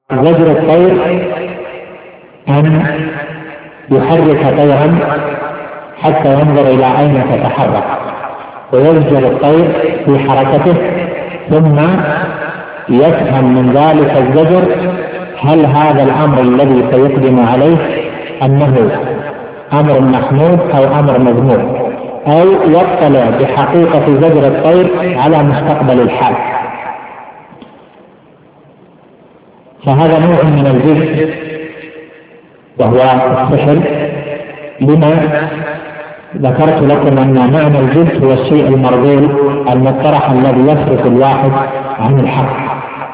زجر الطير أن يحرك طيرا حتى ينظر إلى أين تتحرك ويزجر الطير في حركته، ثم يفهم من ذلك الزجر هل هذا الأمر الذي سيقدم عليه أنه أمر محمود أو أمر مذموم، أو يطلع بحقيقة زجر الطير على مستقبل الحال. فهذا نوع من الجزء وهو السحر، لما ذكرت لكم أن معنى الجزء هو الشيء المرذول المطرح الذي يصرف الواحد عن الحق.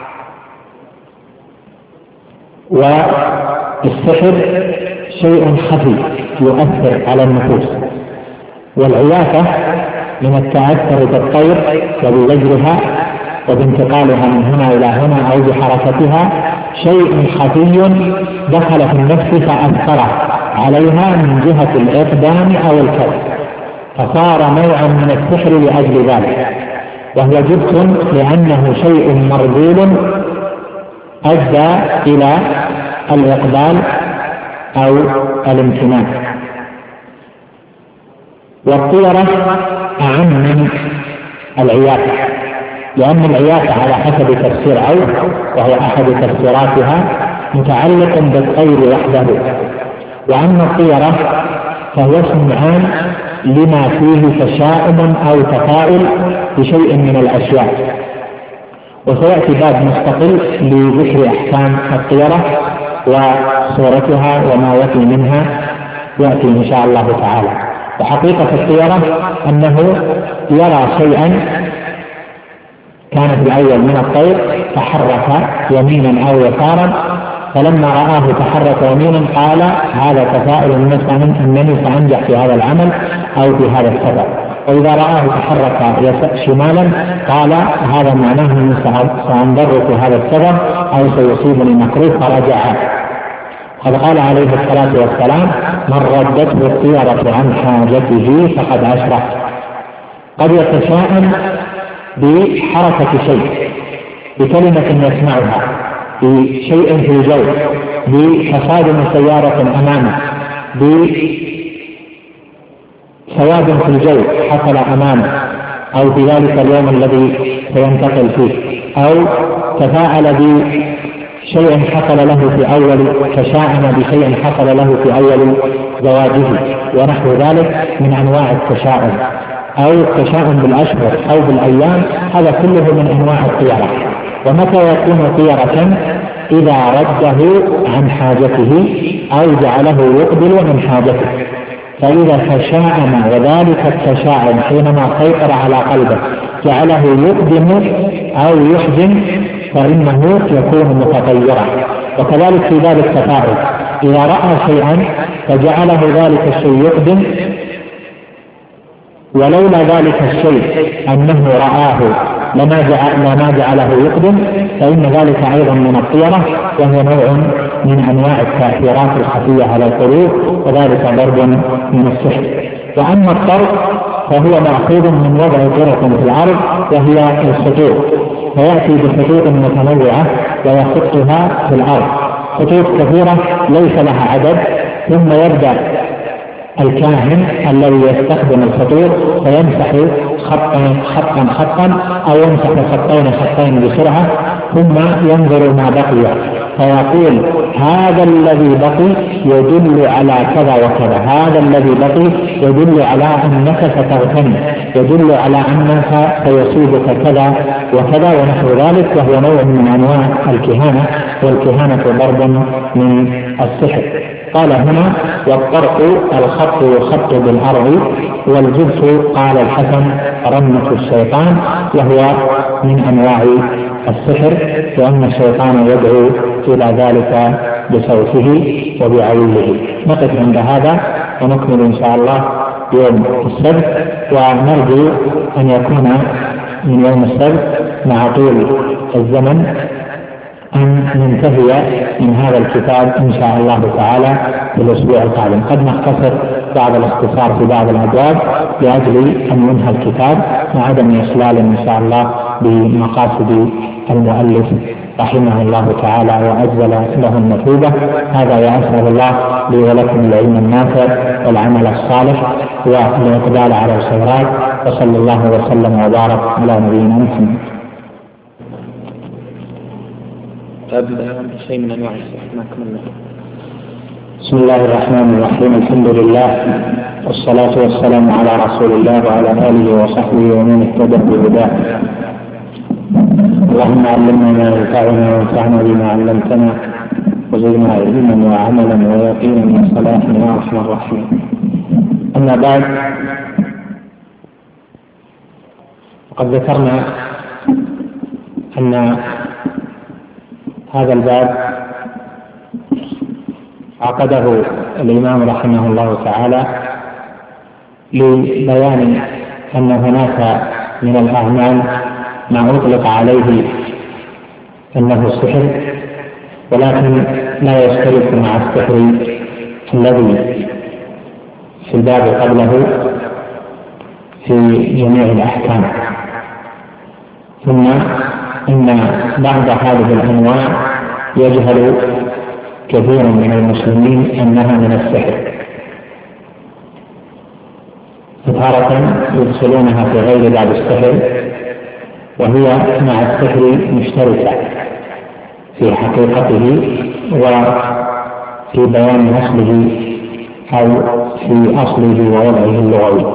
والسحر شيء خفي يؤثر على النفوس، والعياثة من التأثر بالطير وبزجرها وبانتقالها من هنا إلى هنا أو بحركتها شيء خفي دخل في النفس فأثر عليها من جهة الإقدام أو الكف، فصار نوعا من السحر لأجل ذلك، وهو جبت لأنه شيء مرذول أدى إلى الإقبال أو الامتنان. والطيرة أعم من العياثة، لأن العياثة على حسب تفسير عوف وهو أحد تفسيراتها متعلق بالطير وحده، وأما الطيرة فهو اسم عام لما فيه تشاؤم أو تفاؤل بشيء من الأشياء. وسيأتي باب مستقل لذكر أحكام الطيرة وصورتها وما يأتي منها يأتي إن شاء الله تعالى. وحقيقة الطيرة أنه يرى شيئا كان في الأول من الطير تحرك يمينا أو يسارا، فلما رآه تحرك يمينا قال هذا تفاؤل مثلا أنني سأنجح في هذا العمل أو في هذا السفر، وإذا رآه تحرك شمالا قال هذا معناه أني سأنضر في هذا السفر أو سيصيبني مكروه فرجع. قد قال عليه الصلاة والسلام من ردته الطيرة عن حاجته فقد أشرك. قد يتشاءم بحركة شيء، بكلمة يسمعها، بشيء في الجو، بتصادم سيارة أمامه، بسواد في الجو حصل أمامه، أو في ذلك اليوم الذي سينتقل فيه، أو تفاعل بشيء حصل له في أول، تشاءم بشيء حصل له في أول زواجه ونحو ذلك من أنواع التشاؤم، أو التشاؤم بالأشهر أو بالأيام، هذا كله من أنواع الطيرة. ومتى يكون طيرة؟ إذا رده عن حاجته أو جعله يقبل من حاجته. فإذا تشاءم وذلك التشاؤم حينما سيطر على قلبه جعله يقدم أو يحزن فإنه يكون متطيرا. وكذلك في باب التفاؤل، إذا رأى شيئا فجعله ذلك الشيء يقدم، ولولا ذلك الشيء أنه رآه لما جعله يقدم، فإن ذلك أيضا من الطيرة، وهو نوع من أنواع التأثيرات الخفية على القلوب، وذلك ضرب من السحر. وأما الطرد فهو مأخوذ من وضع طرق في الأرض وهي الخطوط، فيأتي بخطوط متنوعة ويخطها في الأرض، خطوط كثيرة ليس لها عدد، ثم يبدأ الكاهن الذي يستخدم الخطوط فيمسح خطا خطا أو يمسح خطين بسرعة، ثم ينظر ما بقي فيقول هذا الذي بقي يدل على كذا وكذا، هذا الذي بقي يدل على أنك ستغتني، يدل على أنك سيصيبك كذا وكذا ونحو ذلك، وهو نوع من أنواع الكهانة، والكهانة ضرب من السحر. قال هنا والطرق الخط يخط بالأرض، والجبس قال الحسن رمة الشيطان، وهو من أنواع السحر، وأن الشيطان يدعو إلى ذلك بصوته وبعوله. نقف عند هذا ونكمل إن شاء الله يوم السبت، ونرجو أن يكون من يوم السبت مع طول الزمن أن ننتهي من هذا الكتاب إن شاء الله تعالى في الأسبوع القادم. قد نختصر بعض الاختصار في بعض الأبواب لأجل أن ينهى الكتاب مع عدم إخلال إن شاء الله بمقاصد المؤلف رحمه الله تعالى وأجزل له المثوبة. هذا وأسأل الله لي ولكم العلم النافع والعمل الصالح والإقبال على الخيرات، وصلى الله وسلم وبارك على نبينا محمد. شيء من أنواع السحر ما كملنا. بسم الله الرحمن الرحيم. الحمد لله والصلاة والسلام على رسول الله وعلى آله وصحبه ومن اهتدى بهداه. اللهم علمنا ما ينفعنا وانفعنا بما علمتنا وزدنا علما وعملا ويقينا وصلاحا يا ارحم الراحمين. اما بعد، وقد ذكرنا ان هذا الباب عقده الامام رحمه الله تعالى لبيان ان هناك من الاعمال ما أطلق عليه أنه السحر، ولكن لا يشترك مع السحر الذي في الباب قبله في جميع الأحكام. ثم إن بعض هذه الأنواع يجهل كثير من المسلمين أنها من السحر، فتارة يدخلونها في غير باب السحر وهي مع السحر مشتركة في حقيقته وفي بيان أصله أو في أصله ووضعه اللغوي.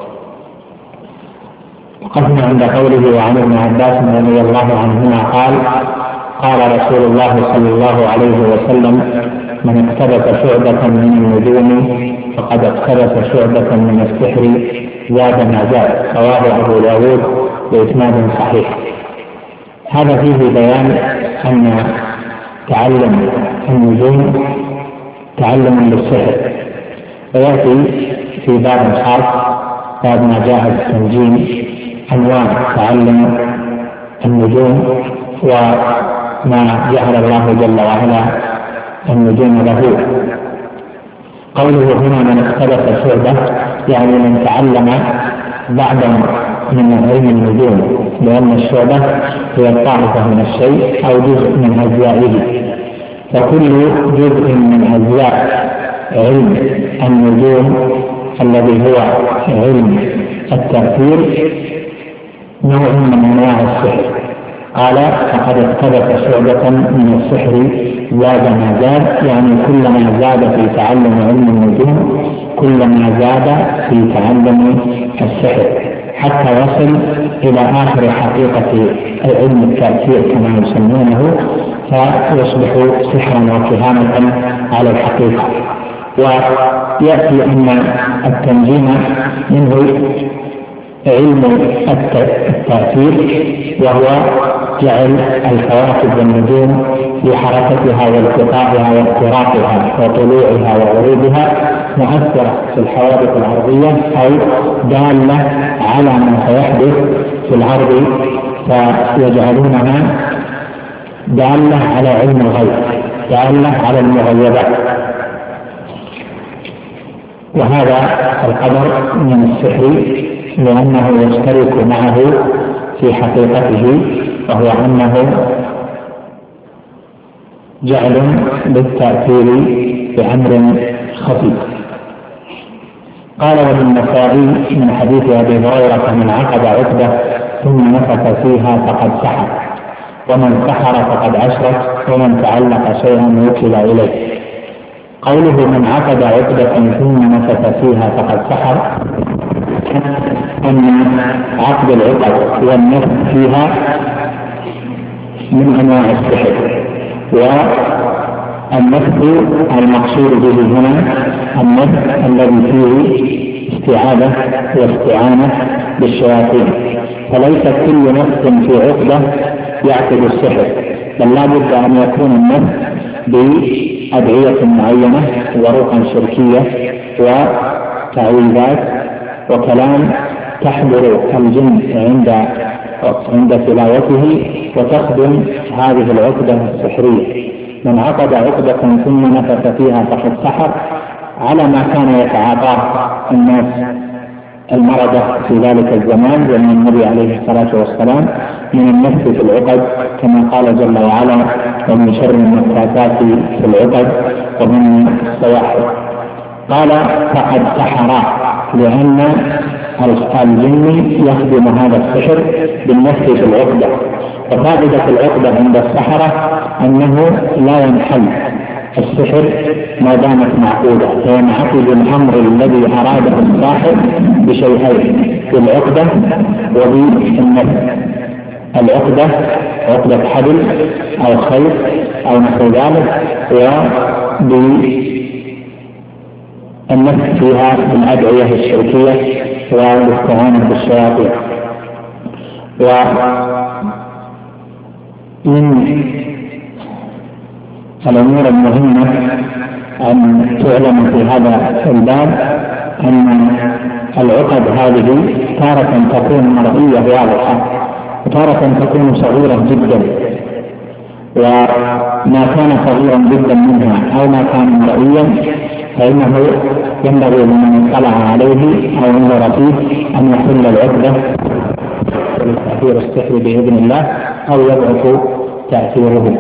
وقفنا عند قوله وعن ابن عباس رضي الله عنهما قال: قال رسول الله صلى الله عليه وسلم: من اقتبس شعبة من النجوم فقد اقتبس شعبة من السحر زاد ما زاد. رواه أبو داود بإسناد صحيح. هذا فيه بيان أن تعلم النجوم تعلم للسحر، ويأتي في باب خاص باب ما جاء بالتنجيم أنواع تعلم النجوم وما جعل الله جل وعلا النجوم له. قوله هنا من اختلف شعبة يعني من تعلم بعضا من علم النجوم، لأن الشعبة هي الطائفة من الشيء أو جزء من أجزائه، فكل جزء من أجزاء علم النجوم الذي هو علم التأثير نوع من أنواع السحر. قال: فقد اقتبس شعبة من السحر زاد ما زاد، يعني كلما زاد في تعلم علم النجوم كلما زاد في تعلم السحر، حتى يصل إلى آخر حقيقة علم التأثير كما يسمونه، فيصبح سحرا وكهانة على الحقيقة. ويأتي أن التنجيم منه علم التأثير، وهو جعل الكواكب والنجوم في حركتها والتقائها واضطرابها وطلوعها وغروبها مؤثرة في الحوادث الأرضية أو دالة على ما سيحدث في الأرض، فيجعلونها دالة على علم الغيب، دالة على المغيبات. وهذا القدر من السحر لأنه يشترك معه في حقيقته، وهو أنه جعل بالتأثير بأمر خفي. قال وللنسائي من حديث أبي هريرة: من عقد عقدة ثم نفث فيها فقد سحر، ومن سحر فقد أشرك، ومن تعلق شيئا وكل إليه. قوله من عقد عقدة ثم نفث فيها فقد سحر، أن عقد العقد والنفث فيها من أنواع السحر، والنفث المقصود به هنا النفث الذي فيه استعاذة واستعانة بالشياطين، فليس كل نفث في عقدة يعقد السحر، بل لا بد أن يكون النفث بأدعية معينة ورقى شركية وتعويذات وكلام تحضر الجن عند تلاوته وتخدم هذه العقدة السحرية. من عقد عقدة ثم نفث فيها فقد سحر، على ما كان يتعاطاه الناس المرضى في ذلك الزمان زمن النبي عليه الصلاة والسلام، من النفس في العقد، كما قال جل وعلا: ومن شر النفاثات في العقد ومن السواحل. قال: فقد سحرا، لأن الجن يخدم هذا السحر بالنفس في العقدة. وفائدة العقدة عند السحرة أنه لا ينحل السحر ما دامت معقودة، فينعقد الأمر الذي أراده الساحر بشيئين: بالعقدة وبالنفس. العقدة عقدة حبل أو خيط أو نحو ذلك، وبالنفس فيها الأدعية الشركية والاستعانة بالشياطين. ومن الأمور المهمة أن تعلم في هذا الباب أن العقد هذه تارة تكون مرئية واضحة، وتارة تكون صغيرة جدا، وما كان صغيرا جدا منها أو ما كان مرئيا فإنه ينبغي لمن اطلع عليه أو نظر فيه أن يحل العقدة لتأثير السحر بإذن الله أو يضعف تأثيره.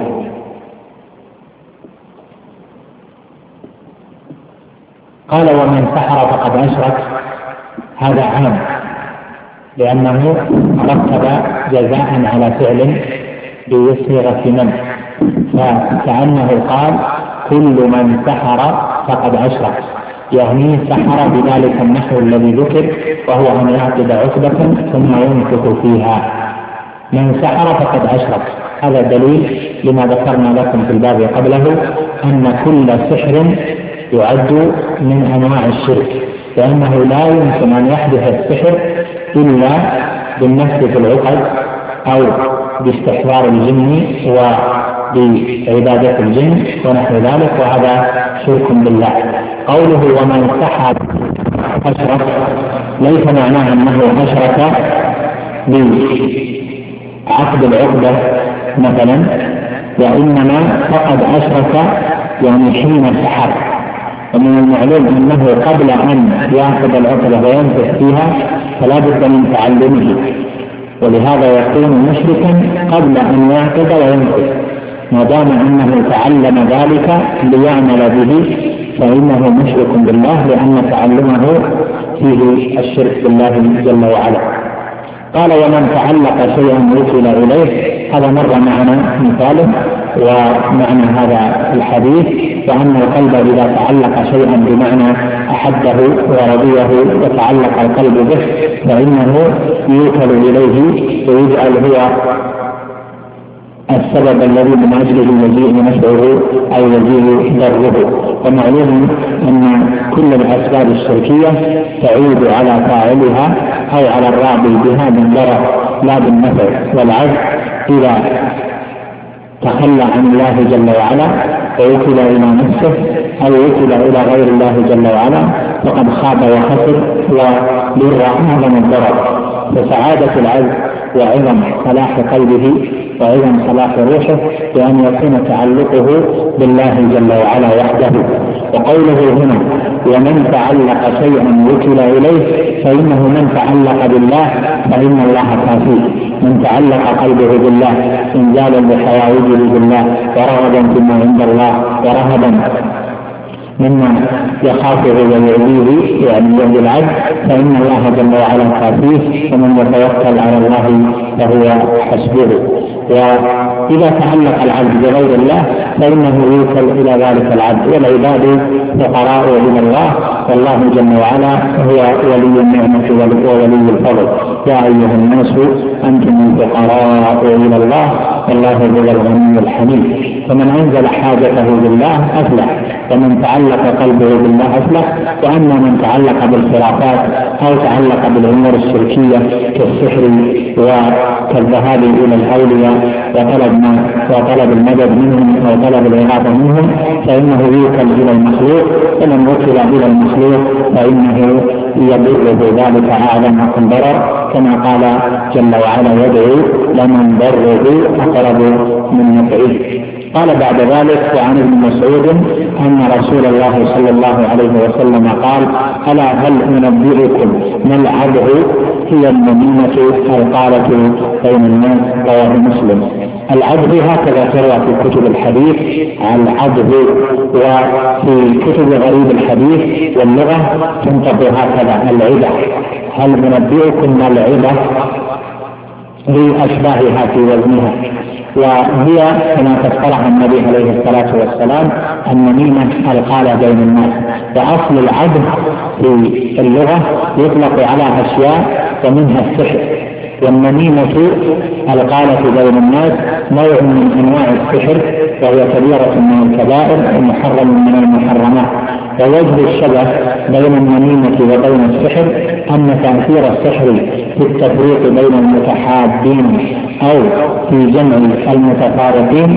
قال: ومن سحر فقد أشرك. هذا عام، لأنه رتب جزاء على فعل بصيغة من، فكأنه قال: كل من سحر فقد أشرك، يعني سحر بذلك النحو الذي ذكر، وهو أن يعقد عقدة ثم ينفخ فيها. من سحر فقد أشرك، هذا دليل لما ذكرنا لكم في الباب قبله، أن كل سحر يعد من أنواع الشرك، لأنه لا يمكن أن يحدث السحر إلا بالنفس في العقد أو باستحضار الجن وبعبادة الجن ونحو ذلك، وهذا شرك بالله. قوله ومن سحر أشرك ليس معناه أنه أشرك بعقد العقدة مثلا، وإنما فقد أشرك يعني حين سحر. ومن المعلوم أنه قبل أن يأخذ العقدة وينفخ فيها فلا بد من تعلمه، ولهذا يكون مشركا قبل أن يعقد وينفخ. ما دام أنه تعلم ذلك ليعمل به فإنه مشرك بالله، لأن تعلمه فيه الشرك بالله جل وعلا. قال: ومن تعلق شيئا وكل إليه. هذا مر معنا مثاله ومعنى هذا الحديث، وأن القلب إذا تعلق شيئا بمعنى أحبه ورضيه وتعلق القلب به فإنه يوكل إليه ويجعل هو السبب الذي من أجله يجيء نفعه أو يجيء ضره. ومعلوم أن كل الأسباب الشركية تعود على فاعلها أو على الراضي بها بالضرر لا بالنفع والعجز. إذا تخلى عن الله جل وعلا ووكل إلى نفسه أو وكل إلى غير الله جل وعلا فقد خاب وخسر وضر أعظم الضرر. فسعادة العبد وعظم صلاح قلبه وعظم صلاح روحه بأن يكون تعلقه بالله جل وعلا وحده. وقوله هنا ومن تعلق شيئا وكل إليه، فإنه من تعلق بالله فإن الله كافيه. من تعلق قلبه بالله انزالا لحوائجه بالله ورغبا فيما عند الله ورهبا مما يخافه ويعليه يعني يهدي العبد فإن الله جل وعلا كافيه، ومن يتوكل على الله فهو حسبه. وإذا تعلق العبد بغير الله فإنه يوكل إلى ذلك العبد، والعباد فقراء إلى الله، والله جل وعلا هو ولي النعمة وولي الفضل. يا أيها الناس أنتم الفقراء إلى الله والله هو الغني الحميد. فمن أنزل حاجته بالله أفلح، ومن تعلق قلبه بالله أفلح. وأما من تعلق بالخرافات أو تعلق بالأمور الشركية كالسحر وكالذهاب إلى الأولياء وطلب المدد منهم أو طلب الإغاثة منهم فإنه يوكل إلى المخلوق، ومن وكل إلى المخلوق فإنه يضره ذلك أعظم الضرر، كما قال جل وعلا يدعو لمن ضره أقرب من نفعه. قال بعد ذلك: وعن ابن مسعود أن رسول الله صلى الله عليه وسلم قال: ألا هل أنبئكم ما العبد؟ هي النميمة القالة بين الناس. رواه مسلم. العبد هكذا تروى في كتب الحديث العبد، وفي كتب غريب الحديث واللغة تنطق هكذا العبة. هل أنبئكم ما العبة؟ لأشباهها في وزنها، وهي كما فسرها النبي عليه الصلاة والسلام النميمة القالة بين الناس. وأصل العبد في اللغة يطلق على أشياء ومنها السحر، والنميمة القالة بين الناس نوع من أنواع السحر، وهي كبيرة من الكبائر ومحرم من المحرمات. ووجه الشبه بين النميمة وبين السحر أن تأثير السحر في التفريق بين المتحابين أو في جمع المتفارقين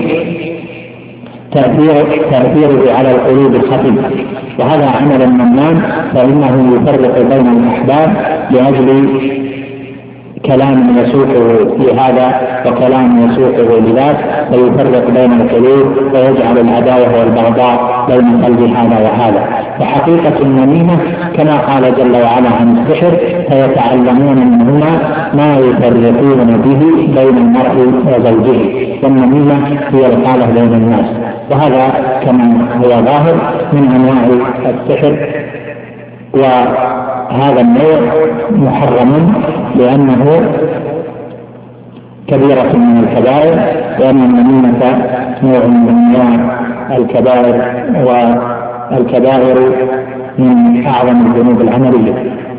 تأثيره على القلوب الخفي، وهذا عمل النمام، فإنه يفرق بين الأحباب لأجل كلام يسوقه لهذا وكلام يسوقه لذاك، ويفرق بين القلوب ويجعل العداوة والبغضاء بين قلب هذا وهذا. وحقيقة النميمة كما قال جل وعلا عن السحر: فيتعلمون منهما ما يفرقون به بين المرء وزوجه. والنميمة هي القالة بين الناس، وهذا كما هو ظاهر من أنواع السحر. وهذا النوع محرم لأنه كبيرة من الكبائر، وأن النميمة نوع من أنواع الكبائر، والكبائر من أعظم الذنوب العملية.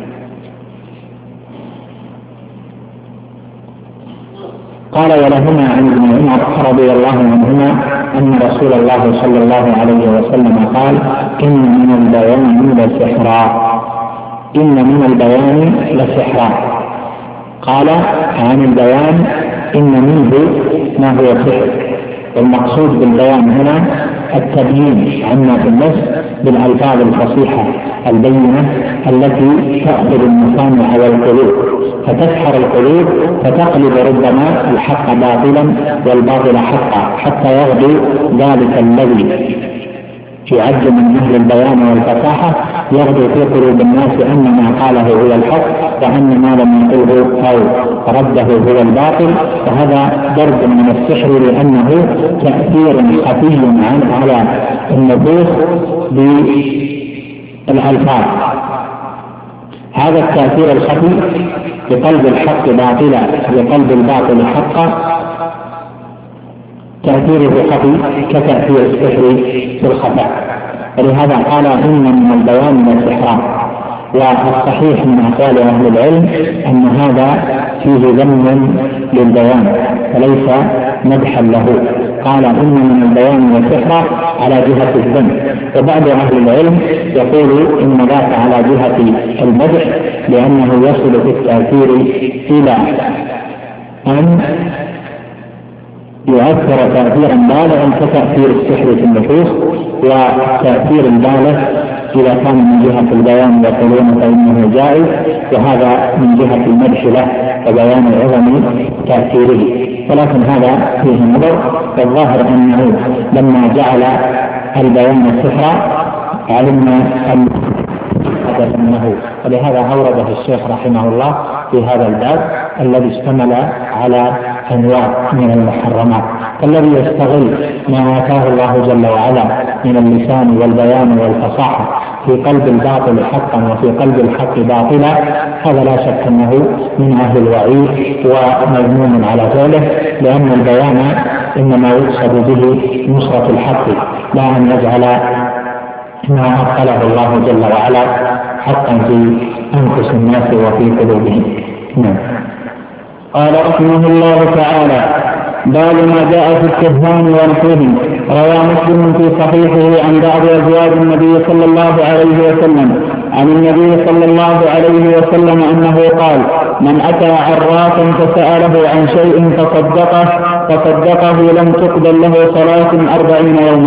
قال: ولهما عن ابن عمر رضي الله عنهما أن رسول الله صلى الله عليه وسلم قال: إن من البيان لسحرا. إن من البيان لسحرا. قال: عن البيان إن منه ما هو سحر. والمقصود بالبيان هنا التبيين عما في النفس بالألفاظ الفصيحة البينة التي تأخذ المصانع والقلوب فتسحر القلوب، فتقلب ربما الحق باطلا والباطل حقا، حتى يغدو ذلك الذي يعد من أهل البيان والفصاحة يغدو في قلوب الناس أن ما قاله هو الحق، وأن ما لم يقوله أو رده هو الباطل. وهذا ضرب من السحر، لأنه تأثير خفي على النفوس بالألفاظ. هذا التأثير الخفي بقلب الحق باطلا وقلب الباطل حقا تأثيره خفي كتأثير السحر في الخفاء. ولهذا قال: إن من البيان لسحرا. والصحيح من أقوال أهل العلم أن هذا فيه ذم للبيان وليس مدحا له. قال: إن من البيان لسحرا على جهة الذم. وبعض أهل العلم يقول إن ذاك على جهة المدح، لأنه يصل في التأثير إلى أن يؤثر تأثيرا بالغا كتأثير السحر في النفوس. وتأثير البالغ إذا كان من جهة البيان يقولون فإنه جائز، وهذا من جهة المدح له وبيان عظم تأثيره. ولكن هذا فيه نظر، والظاهر أنه لما جعل البيان سحرا علمنا أن أنه، ولهذا أورده الشيخ رحمه الله في هذا الباب الذي اشتمل على أنواع من المحرمات. فالذي يستغل ما آتاه الله جل وعلا من اللسان والبيان والفصاحة في قلب الباطل حقا وفي قلب الحق باطلا، هذا لا شك أنه من أهل الوعيد ومذموم على ذلك، لأن البيان إنما يقصد به نصرة الحق، لا أن يجعل ما أدخله الله جل وعلا حقا في أنفس الناس وفي قلوبهم. قال رحمه الله تعالى: باب ما جاء في الكهان ونحوهم. روى مسلم في صحيحه عن بعض أزواج النبي صلى الله عليه وسلم عن النبي صلى الله عليه وسلم أنه قال: من أتى عرافا فسأله عن شيء فصدقه لم تقبل له صلاة 40 يوما.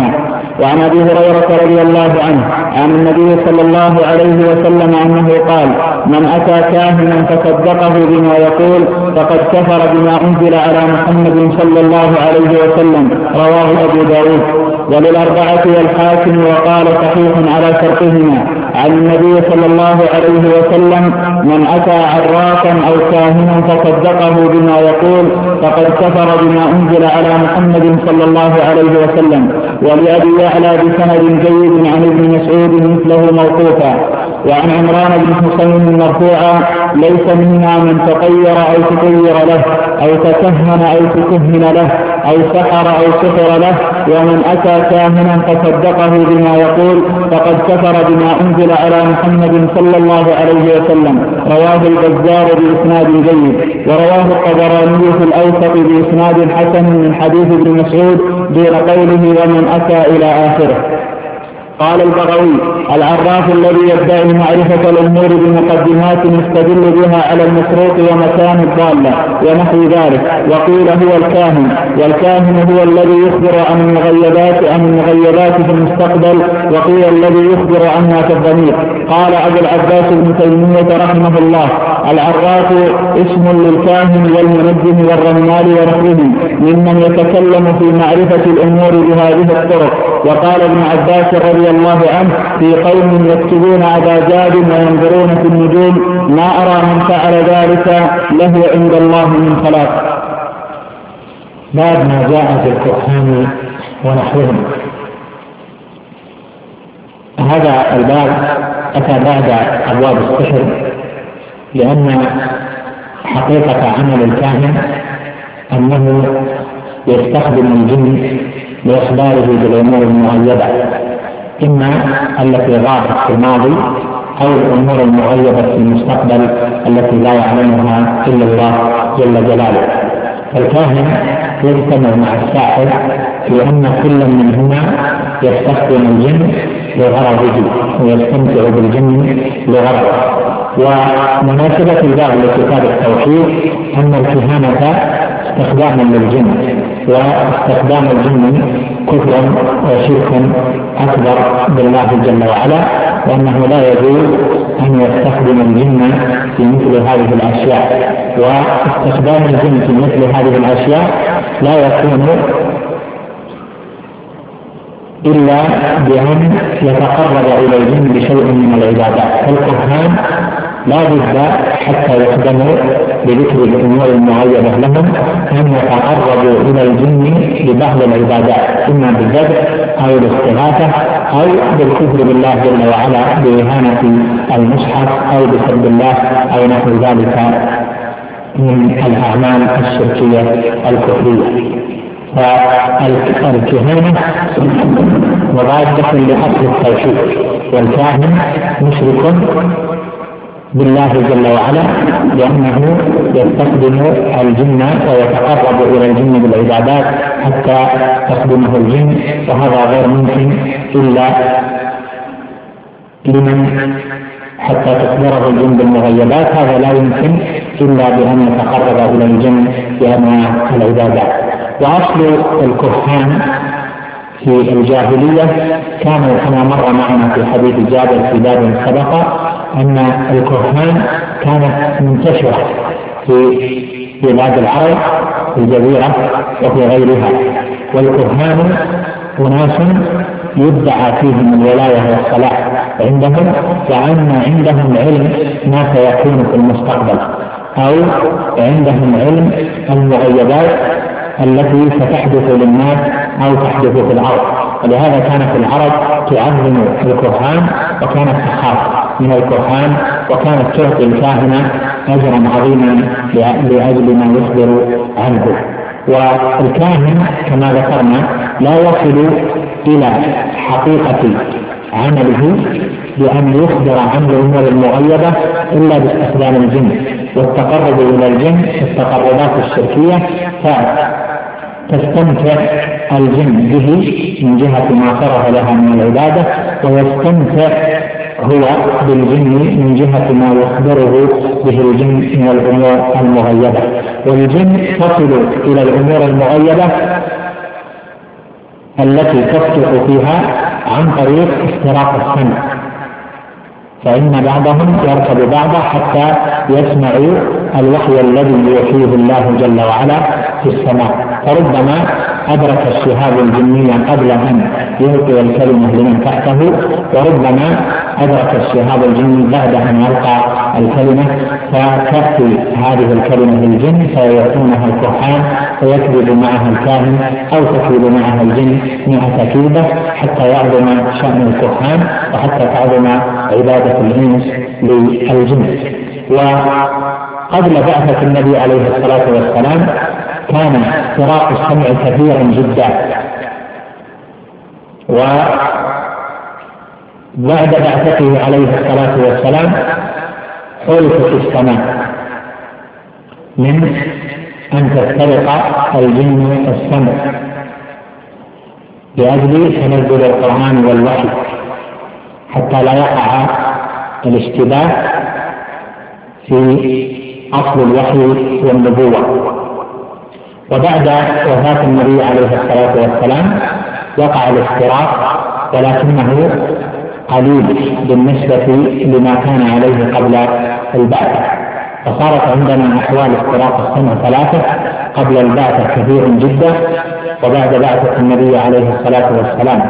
وعن أبي هريرة رضي الله عنه عن النبي صلى الله عليه وسلم أنه قال: من أتى كاهنا فصدقه بما يقول فقد كفر بما أنزل على محمد صلى الله عليه وسلم. رواه أبو داود وللأربعة والحاكم وقال صحيح على شرطهما. عن النبي صلى الله عليه وسلم: من أتى عرافا أو كاهنا فصدقه بما يقول فقد كفر بما أنزل على محمد صلى الله عليه وسلم. ولأبي يعلى بسند جيد عن ابن مسعود مثله موقوفا. وعن عمران بن حسين مرفوعا: ليس منا من تطير أو تطير له أو تكهن أو تكهن له أو سحر أو سحر له. ومن أتى كاهنا فصدقه بما يقول فقد كفر بما أنزل على محمد صلى الله عليه وسلم. رواه البزار بإسناد جيد. ورواه الطبراني في الأوسط بإسناد حسن من حديث ابن مسعود دون قوله ومن أتى إلى آخره. قال البغوي: العراف الذي يدعي معرفة الأمور بمقدمات يستدل بها على المسروق ومكان الضالة ونحو ذلك. وقيل هو الكاهن، والكاهن هو الذي يخبر عن المغيبات في المستقبل، وقيل الذي يخبر عنها كالضمير. قال أبو العباس بن تيمية رحمه الله: العراف اسم للكاهن والمنجم والرمال ونحوهم ممن يتكلم في معرفة الأمور بهذه الطرق. وقال ابن عباس رضي الله عنه: في قوم يكتبون عباجات وينظرون في النجوم ما أرى من فعل ذلك له عند الله من خلاق. بعد ما جاء في الكهان ونحوهم. هذا الباب أتى بعد أبواب السحر، لأن حقيقة عمل الكاهن أنه يستخدم الجن لإخباره بالأمور المغيبة، إما التي غابت في الماضي أو الأمور المغيبة في المستقبل التي لا يعلمها إلا الله جل جلاله. الكاهن يجتمع مع الساحر في أن كل منهما يستخدم الجن لغرضه ويستمتع بالجن لغرضه. ومناسبة الباب لكتاب التوحيد أن الكهانة استخداما للجن، واستخدام الجن كفر وشرك أكبر بالله جل وعلا، وأنه لا يجوز أن يستخدم الجن في مثل هذه الأشياء. واستخدام الجن في مثل هذه الأشياء لا يكون إلا بأن يتقرب إلى الجن بشيء من العبادات. فالكهان لا بد حتى يخدموا بذكر الأمور المغيبة لهم أن يتقربوا إلى الجن ببعض العبادات، إما بالذبح أو الاستغاثة أو بالكفر بالله جل وعلا بإهانة المصحف أو بسب الله أو نحو ذلك من الأعمال الشركية الكفرية. فالكهانة مضادة لأصل التوحيد، والكاهن مشرك بالله جل وعلا لأنه يستخدم الجن ويتقرب إلى الجن بالعبادات حتى تخدمه الجن، وهذا غير ممكن إلا لمن حتى تخبره الجن بالمغيبات، هذا لا يمكن إلا بأن يتقرب إلى الجن بأنواع العبادات. وأصل الكهان في الجاهلية كانوا كما مر معنا في حديث جابر في باب سبق أن الكهان كانت منتشرة في بلاد العرب في الجزيرة وفي غيرها. والكهان أناس يدعى فيهم الولاية والصلاح عندهم، وأن عندهم علم ما سيكون في المستقبل، أو عندهم علم المغيبات التي ستحدث للناس أو تحدث في الأرض. ولهذا كانت العرب تعظم الكهان، وكانت تخاف من الكهان، وكانت تعطي الكاهنة أجرا عظيما لأجل ما يخبر عنه. والكاهن كما ذكرنا لا يصل إلى حقيقة عمله بأن يخبر عن الأمور المغيبة إلا باستخدام الجن والتقرب إلى الجن في التقربات الشركية، فتستمتع الجن به من جهة ما صرف لها من العبادة، ويستمتع هو بالجن من جهة ما يخبره به الجن من الأمور المغيبة. والجن تصل إلى الأمور المغيبة التي تفتح فيها عن طريق استراق السمع، فإن بعضهم يركب بعضا حتى يسمعوا الوحي الذي يوحيه الله جل وعلا في السماء، فربما أدرك الشهاب الجني قبل أن يلقي الكلمة لمن تحته، وربما أدرك الشهاب الجني بعد أن يلقى الكلمة، فتأتي هذه الكلمة للجن فيكونها الكهان فيكذب معها الكاهن أو تكذب معها الجن 100 كذبة حتى يعظم شأن الكهان وحتى تعظم عبادة الإنس للجن. وقبل بعثة النبي عليه الصلاة والسلام كان استراق السمع كثيرا جدا، وبعد بعثته عليه الصلاة والسلام حرفت السماء من أن تسترق الجن السمع لأجل تنزل القرآن والوحي حتى لا يقع الاشتباه في أصل الوحي والنبوة. وبعد وفاة النبي عليه الصلاة والسلام وقع الافتراق، ولكنه قليل بالنسبة لما كان عليه قبل البعثة، فصارت عندنا أحوال افتراق السمع 3: قبل البعثة كثير جدا، وبعد بعثة النبي عليه الصلاة والسلام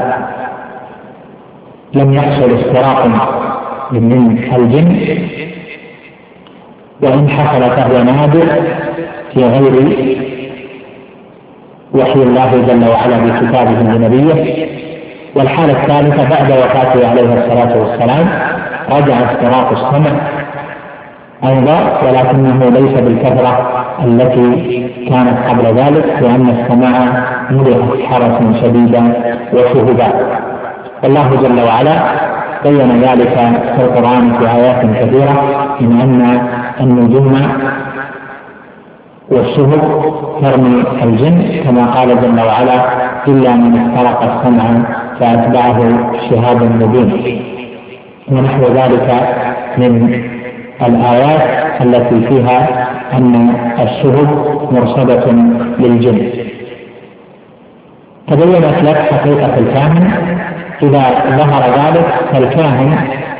لم يحصل افتراق من الجن، وإن حصل فهو نادر في غير وحي الله جل وعلا بكتابه لنبيه. والحالة الثالثة بعد وفاته عليه الصلاة والسلام رجع افتراق السمع أيضا، ولكنه ليس بالكثرة التي كانت قبل ذلك، لأن السماع ملئت حرسا شديدا وشهبا. والله جل وعلا بين ذلك في القرآن في آيات كثيرة، من أن النجوم والشهب ترمي الجن، كما قال جل وعلا: إلا من استرق السمع فأتبعه شهاب مبين، ونحو ذلك من الآيات التي فيها أن الشهب مرصدة للجن. تبينت لك حقيقة الكاهن إذا ظهر ذلك، فالكاهن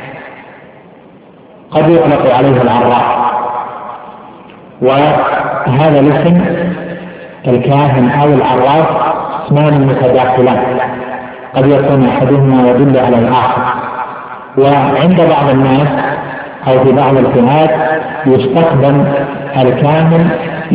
قد يطلق عليه العراف، وهذا الاسم الكاهن أو العراف اسمان متداخلان، قد يكون أحدهما يدل على الآخر. وعند بعض الناس أو في بعض الفئات يستخدم الكاهن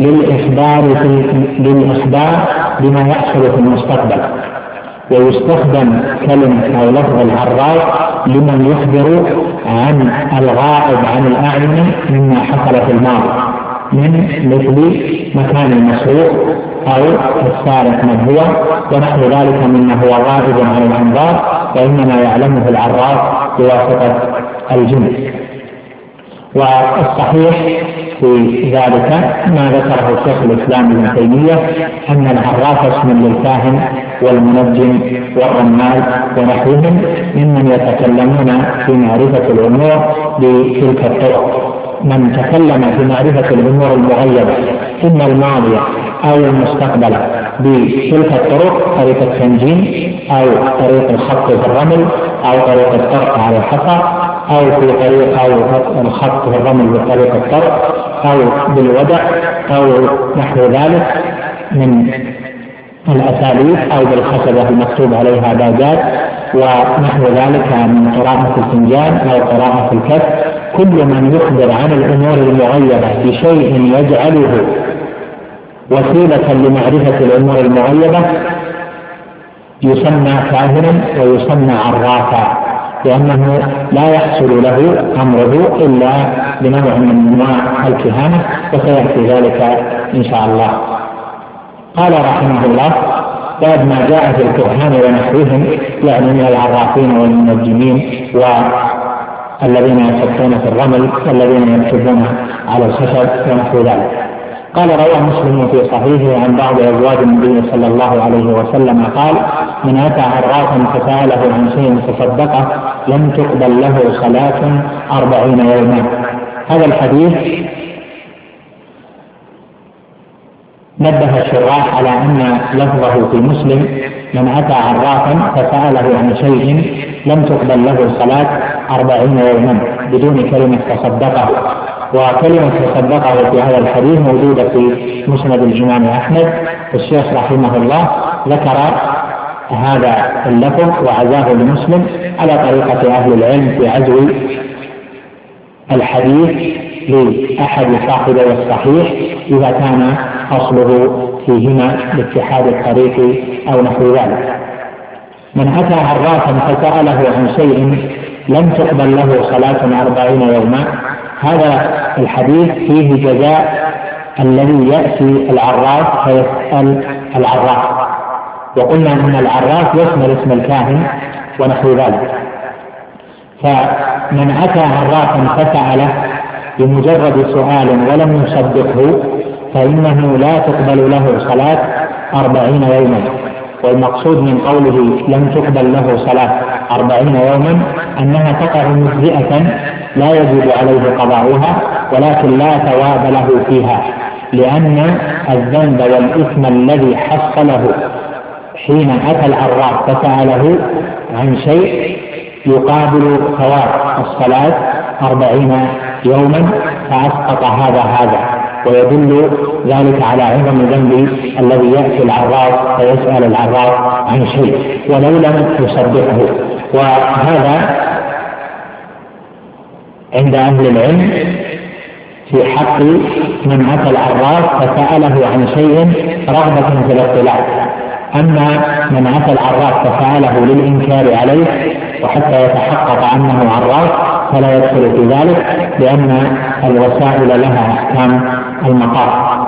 للإخبار بما يحصل في المستقبل، ويستخدم كلمة أو لفظ العراف لمن يخبر عن الغائب عن الأعين مما حصل في الماضي، من مثل مكان المسروق أو السارق من هو ونحو ذلك مما هو غائب عن الأنظار، وإنما يعلمه العراف بواسطة الجن. والصحيح في ذلك ما ذكره شيخ الإسلام ابن تيمية، أن العراف اسم للكاهن والمنجم والرمال ونحوهم ممن يتكلمون في معرفة الأمور بتلك الطرق. من تكلم في معرفة الأمور المغيبة إما الماضية أو المستقبل بتلك الطرق، طريق التنجيم أو طريق الخط في الرمل أو طريق الطرق على الحصى أو في طريق أو الخط في الرمل بطريق الطرق أو بالودع أو نحو ذلك من الأساليب، أو بالخشبة المكتوب عليها باجات ونحو ذلك من قراءة الفنجان أو قراءة الكف. كل من يخبر عن الأمور المغيبة بشيء يجعله وسيلة لمعرفة الأمور المغيبة يسمى كاهنا ويسمى عرافا، لأنه لا يحصل له أمره إلا بنوع من أنواع الكهانة، وسيأتي ذلك إن شاء الله. قال رحمه الله: بعد ما جاء في الكهان ونحوهم، يعني من العرافين والمنجمين والذين يحطون في الرمل والذين يكتبون على الخشب ونحو ذلك. قال: روى مسلم في صحيحه عن بعض أزواج النبي صلى الله عليه وسلم قال: من أتى عرافا فسأله عن شيء فصدقه لم تقبل له صلاة 40 يوما. هذا الحديث نبه الشراح على أن لفظه في مسلم من أتى عرافا فسأله عن شيء لم تقبل له صلاة 40 يوما بدون كلمة تصدقه، وكلمة تصدقه في هذا الحديث موجودة في مسند الإمام أحمد. الشيخ رحمه الله ذكر هذا اللفظ وعزاه لمسلم على طريقة أهل العلم في عزو الحديث لأحد صاحبي الصحيح إذا كان أصله فيهما لاتحاد الطريق أو نحو ذلك. من أتى عرافا فسأله عن شيء لم تقبل له صلاة 40 يوما، هذا الحديث فيه جزاء الذي يأتي العراف فيسأل العراف، وقلنا أن العراف يشمل اسم الكاهن ونحو ذلك. فمن أتى عرافا فسأله بمجرد سؤال ولم يصدقه فإنه لا تقبل له صلاة 40 يوما. والمقصود من قوله لم تقبل له صلاة 40 يوما أنها تقع مجزئة لا يجب عليه قضاؤها، ولكن لا ثواب له فيها، لأن الذنب والإثم الذي حصله حين أتى العراف فسأله عن شيء يقابل ثواب الصلاة 40 يوما فأسقط هذا، ويدل ذلك على عظم ذنب الذي يأتي العراف فيسأل العراف عن شيء ولو لم يصدقه. وهذا عند أهل العلم في حق من أتى العراف فسأله عن شيء رغبة في الاطلاع. أما من أتى العراف فسأله للإنكار عليه وحتى يتحقق أنه عراف فلا يدخل في ذلك، لأن الوسائل لها أحكام المقام.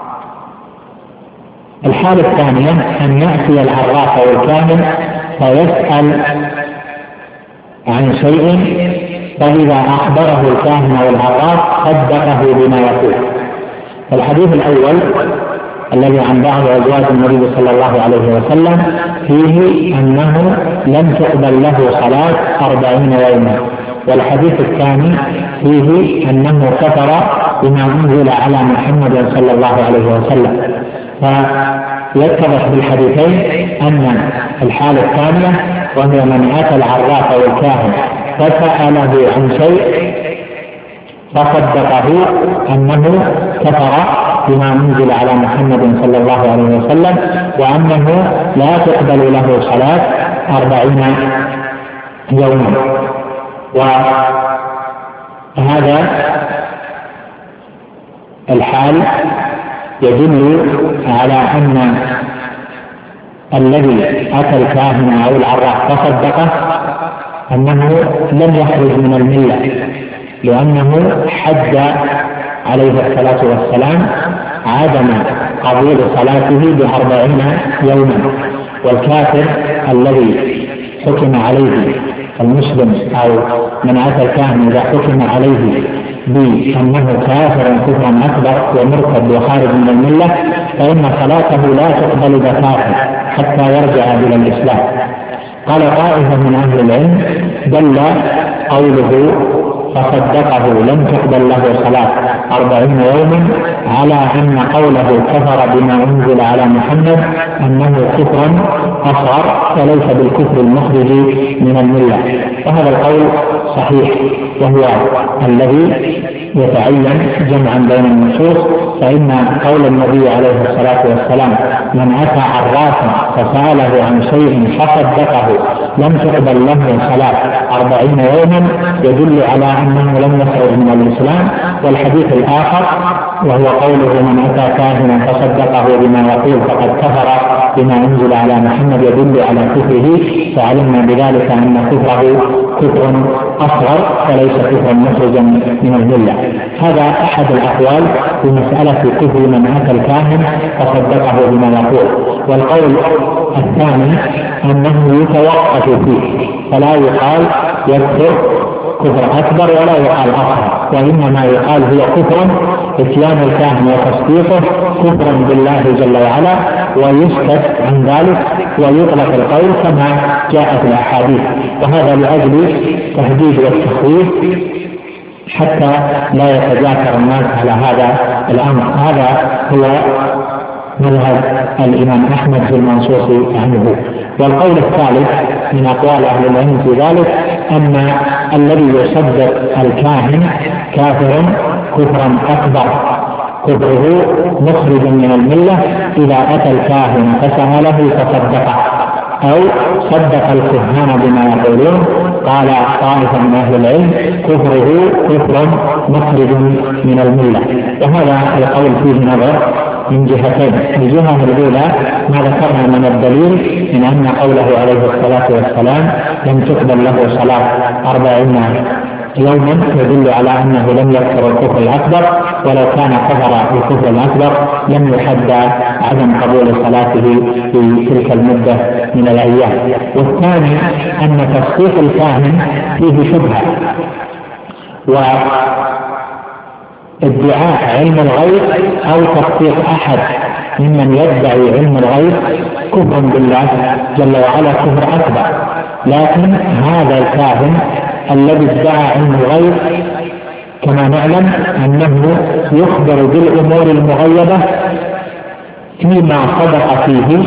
الحالة الثانية أن يأتي العراف أو الكاهن فيسأل عن شيء فإذا أخبره الكاهن أو العراف صدقه بما يقول. الحديث الأول الذي عن بعض أزواج النبي صلى الله عليه وسلم فيه أنه لم تقبل له صلاة 40 يوما، والحديث الثاني فيه أنه كفر بما أنزل على محمد صلى الله عليه وسلم. فيتضح بالحديثين أن الحالة الثانية وهي من أتى العراف أو الكاهن فسأله عن شيء فصدقه أنه كفر بما أنزل على محمد صلى الله عليه وسلم، وأنه لا تقبل له صلاة 40 يوما. وهذا الحال يدل على أن الذي أتى الكاهن أو العراف فصدقه أنه لم يخرج من الملة، لأنه حد عليه الصلاة والسلام عدم قبول صلاته ب40 يوما. والكافر الذي حكم عليه المسلم أو من أتى الكاهن إذا حكم عليه بأنه كافر كفرا أكبر ومرتد وخارج من الملة فإن صلاته لا تقبل بكافر حتى يرجع إلى الإسلام. قال طائفة من أهل العلم دل قوله فصدقه لم تقبل له صلاة 40 يوما على أن قوله كفر بما أنزل على محمد أنه كفر أصغر وليس بالكفر المخرج من الملة، وهذا القول صحيح وهو الذي يتعين جمعا بين النصوص. فإن قول النبي عليه الصلاة والسلام من أتى عرافا فسأله عن شيء فصدقه لم تقبل له صلاة 40 يوما يدل على أنه لم يخرج من الإسلام. والحديث الآخر وهو قوله من أتى كاهنا فصدقه بما يقول فقد كفر بما أنزل على محمد يدل على كفره، فعلمنا بذلك أن كفره كفر أصغر وليس كفرا مخرجا من الملة. هذا أحد الأقوال في مسألة كفر من أتى الكاهن فصدقه بما يقول. والقول الثاني أنه يتوقف فيه، فلا يقال يكفر كفر أكبر ولا يقال أصغر، وإنما يقال هو كفر إتيان الكاهن وتصديقه كفر بالله جل وعلا، ويسكت عن ذلك ويطلق القول كما جاء في الأحاديث. وهذا لأجل تهديد والتخويف حتى لا يتجاثر الناس على هذا الأمر. هذا هو مذهب الإمام أحمد في المنصوص عنه. والقول الثالث من أقوال أهل العلم في ذلك أن الذي يصدق الكاهن كافر كفرا أكبر، كفره مخرج من الملة إذا أتى الكاهن فسأله فصدقه، أو صدق الكهان بما يقولون. قال طائفة من أهل العلم كفره كفر مخرج من الملة. وهذا القول فيه نظر من جهتين. الجهة الأولى ما ذكرنا من الدليل من أن قوله عليه الصلاة والسلام لم تقبل له صلاة 40 يوما يدل على أنه لم يكفر الكفر الأكبر، ولو كان كفر الكفر الأكبر لم يحد عدم قبول صلاته في تلك المدة من الأيام. والثاني أن تصديق الكاهن فيه شبهة، وادعاء علم الغيب أو تصديق أحد ممن يدعي علم الغيب كفر بالله جل وعلا كفر أكبر. لكن هذا الكاهن الذي ادعى علم الغيب كما نعلم أنه يخبر بالأمور المغيبة فيما صدق فيه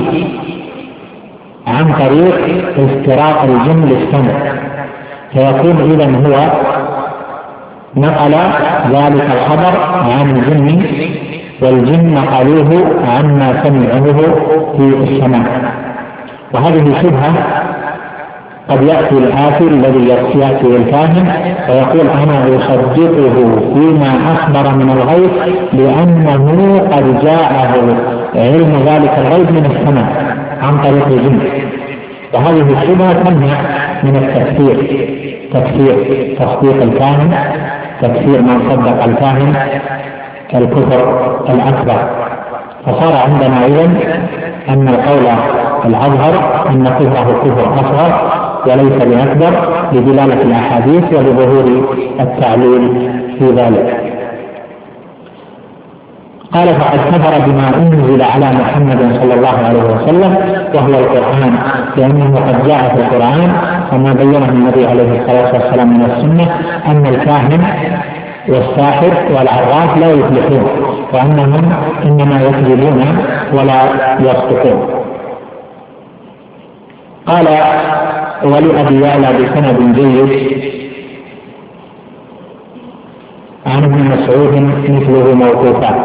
عن طريق استراق الجن للسمع، فيكون إذن هو نقل ذلك الخبر عن الجن والجن نقلوه عما سمعه في السماء. وهذه شبهة قد يأتي الآتي الذي يأتي الكاهن ويقول أنا أصدقه فيما أخبر من الغيب لأنه قد جاءه علم ذلك الغيب من السماء عن طريق الجن. وهذه الشبهة تمنع من التكفير، تكفير تصديق الكاهن، تكفير من صدق الكاهن الكفر الأكبر. فصار عندنا إذن أن القول الأظهر أن كفره كفر أصغر وليس بأكبر لدلالة الأحاديث ولظهور التعليل في ذلك. قال فقد كفر بما أنزل على محمد صلى الله عليه وسلم وهو القرآن، لأنه قد جاء في القرآن وما بينه النبي عليه الصلاة والسلام من السنة أن الكاهن والساحر والعراف لا يفلحون، وأنهم إنما يكذبون ولا يصدقون. قال ولأبي يعلى بسند جيد عن ابن مسعود مثله موقوفا.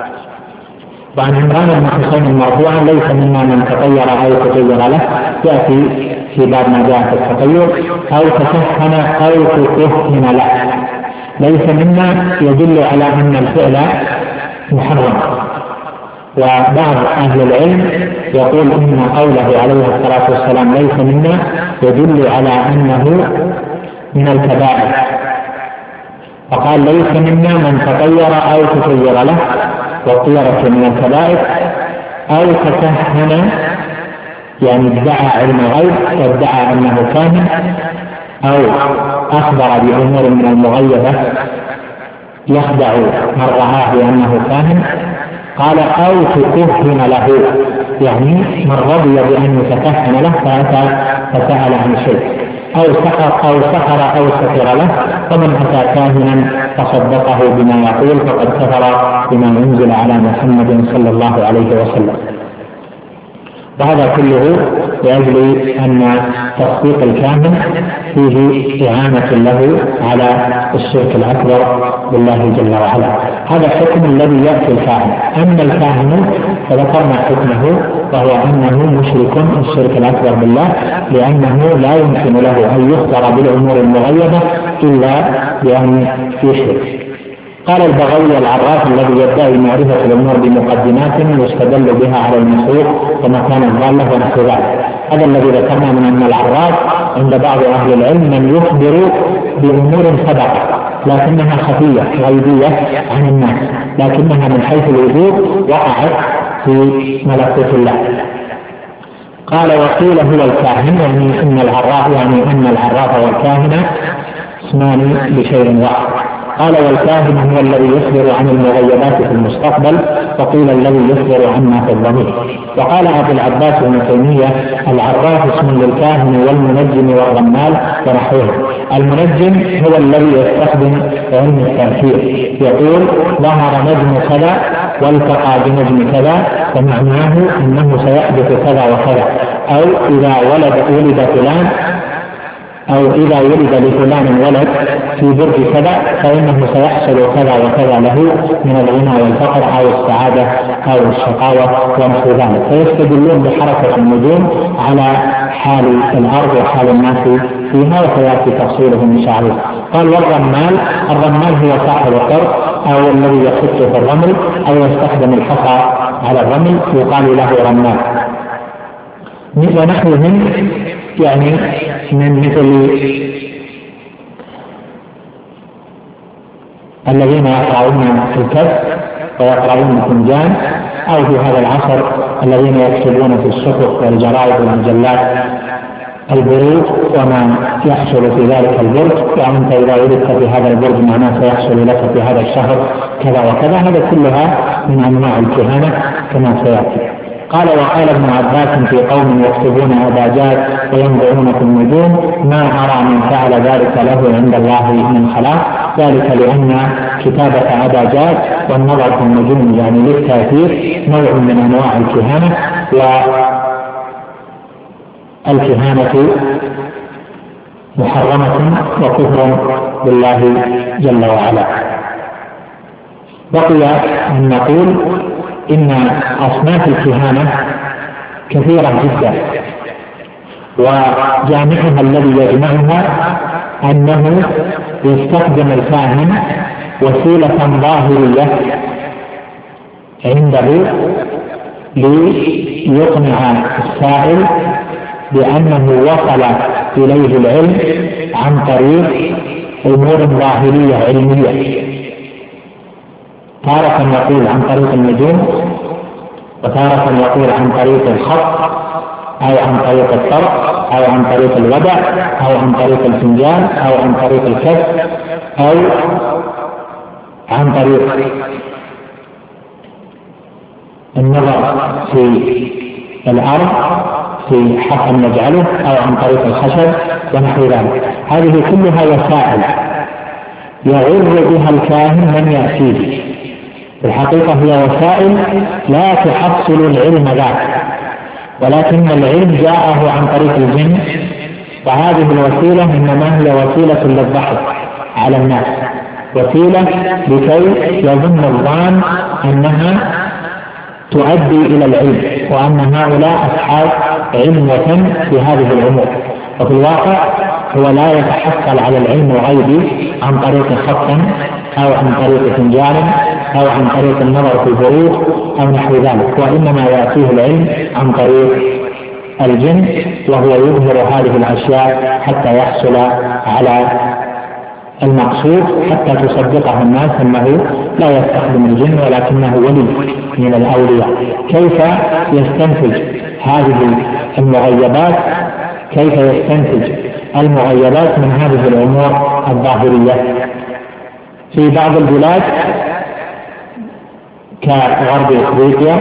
وعن عمران بن حسين مرفوعا ليس منا من تطير أو تطير له، يأتي في باب ما جاء في التطير أو تكهن أو تكهن له. ليس منا يدل على أن الفعل محرم. وبعض أهل العلم يقول إن قوله عليه الصلاة والسلام ليس منا يدل على أنه من الكبائر، فقال ليس منا من تطير أو تطير له، والطيرة من الكبائر، أو تكهن يعني ادعى علم الغيب وادعى أنه كاهن، أو أخبر بأمور من المغيبة يخدع من رآه بأنه كاهن. قال أو تكهن له يعني من رضي بأن يتكهن له فأتى فسأل عن شيء، أو سحر أو سحر له، فمن أتى كاهنا فصدقه بما يقول فقد كفر بما أنزل على محمد صلى الله عليه وسلم. وهذا كله لأجل أن تصديق الكاهن فيه إعانة له على الشرك الأكبر بالله جل وعلا. هذا حكم الذي يأتي الكاهن. أما الكاهن فذكرنا حكمه وهو أنه مشرك الشرك الأكبر بالله، لأنه لا يمكن له أن يخبر بالأمور المغيبة إلا بأن يشرك. قال البغوي العراف الذي يدعي معرفة الأمور بمقدمات يستدل بها على المسروق ومكان الضالة ونحو ذلك. هذا الذي ذكرنا من أن العراف عند بعض أهل العلم من يخبر بأمور سبقت لكنها خفية غيبية عن الناس، لكنها من حيث الوجود وقعت في ملكوت الله. قال وقيل هو الكاهن، يعني أن العراف والكاهن اسمان لشيء واحد. قال والكاهن هو الذي يخبر عن المغيبات في المستقبل، وقيل الذي يخبر عما في الضمير. وقال أبو العباس بن تيمية العراف اسم للكاهن والمنجم والرمال ونحوه. المنجم هو الذي يستخدم علم التأثير، يقول ظهر نجم كذا والتقى بنجم كذا فمعناه أنه سيحدث كذا وكذا، أو إذا ولد فلان، أو إذا ولد لفلان ولد في برج كذا فإنه سيحصل كذا وكذا له من الغنى والفقر أو السعادة أو الشقاوة ونحو ذلك. فيستدلون بحركة النجوم على حال الأرض وحال الناس فيها، وسيأتي تفصيله إن شاء الله. قال والرمال، الرمال هو صاحب القرب أو الذي يخط في الرمل أو يستخدم الحصى على الرمل يقال له رمال. ونحوهم يعني من مثل الذين يقرؤون في الكف ويقرؤون الفنجان، أو في هذا العصر الذين يكتبون في الصحف والجرائد والمجلات البروج وما يحصل في ذلك البرج، وأنت إذا ولدت في هذا البرج معناه سيحصل لك في هذا الشهر كذا وكذا. هذا كلها من أنواع الكهانة كما سيأتي. قال وقال ابن عباس في قوم يكتبون أباجات وينظرون في النجوم ما أرى من فعل ذلك له عند الله من خلاق، ذلك لأن كتابة أباجات والنظر في النجوم يعني للتأثير نوع من أنواع الكهانة، والكهانة محرمة وكفر بالله جل وعلا. بقي أن نقول إن أصناف الكهانة كثيرة جدا، وجامعها الذي يجمعها أنه يستخدم الكاهن وسيلة ظاهرية عنده ليقنع السائل بأنه وصل إليه العلم عن طريق أمور ظاهرية علمية، تارة يقول عن طريق النجوم، وتارة يقول عن طريق الخط أو عن طريق الطرق أو عن طريق الودع أو عن طريق الفنجان أو عن طريق الكف أو عن طريق النظر في الأرض في حقا نجعله أو عن طريق الخشب ونحو ذلك. هذه كلها وسائل يغر بها الكاهن من يأتيه. في الحقيقة هي وسائل لا تحصل العلم ذاك، ولكن العلم جاءه عن طريق الجن، وهذه الوسيلة إنما هي وسيلة للضحك على الناس، وسيلة لكي يظن الظان أنها تؤدي إلى العلم وأن هؤلاء أصحاب علم وفن في هذه الأمور. وفي الواقع هو لا يتحصل على العلم الغيبي عن طريق خط أو عن طريق فنجان أو عن طريق النظر في البروج أو نحو ذلك، وإنما يأتيه العلم عن طريق الجن، وهو يظهر هذه الأشياء حتى يحصل على المقصود، حتى تصدقه الناس أنه لا يستخدم الجن ولكنه ولي من الأولياء. كيف يستنتج هذه المغيبات؟ كيف يستنتج المغيبات من هذه الأمور الظاهرية؟ في بعض البلاد كغرب إفريقيا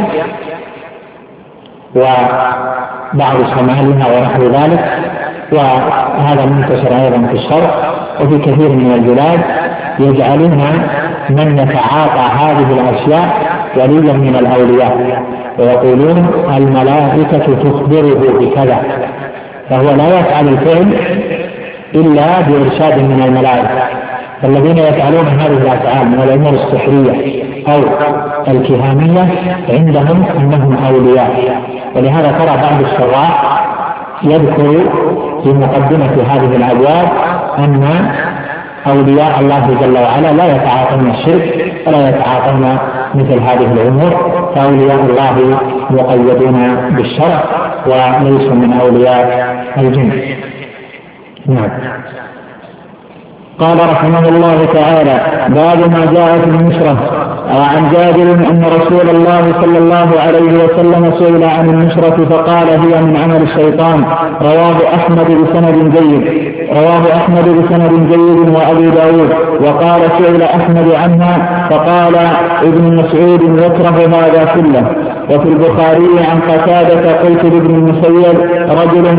وبعض شمالها ونحو ذلك، وهذا منتشر أيضا في الشرق وفي كثير من البلاد، يجعلون من يتعاطى هذه الأشياء وليا من الأولياء، ويقولون الملائكة تخبره بكذا، فهو لا يفعل الفعل إلا بإرشاد من الملائكة. فالذين يفعلون هذه الأفعال من الأمور السحرية أو الكهانية عندهم أنهم أولياء. ولهذا ترى بعض الشراح يذكر في مقدمة هذه الأبواب أن أولياء الله جل وعلا لا يتعاطون الشرك ولا يتعاطون مثل هذه الأمور، فأولياء الله مقيدون بالشرع وليسوا من أولياء الجن. نعم. قال رحمه الله تعالى: باب ما جاء في النشرة. وعن جابر أن رسول الله صلى الله عليه وسلم سئل عن النشرة فقال: هي من عمل الشيطان. رواه أحمد بسند جيد وأبي داود. وقال: سئل أحمد عنها فقال ابن مسعود: يكره هذا كله. وفي البخاري عن قتادة قلت لابن المسيب رجل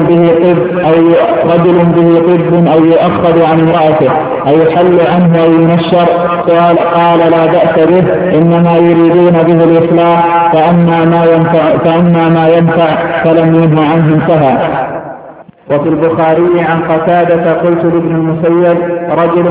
به طب أو يؤخذ عن امرأته أو يحل عنه أو ينشر، قال لا بأس به، إنما يريدون به الإصلاح، فأما ما ينفع فلم ينه عنه انتهى. وفي البخاري عن قتادة قلت لابن المسيب رجل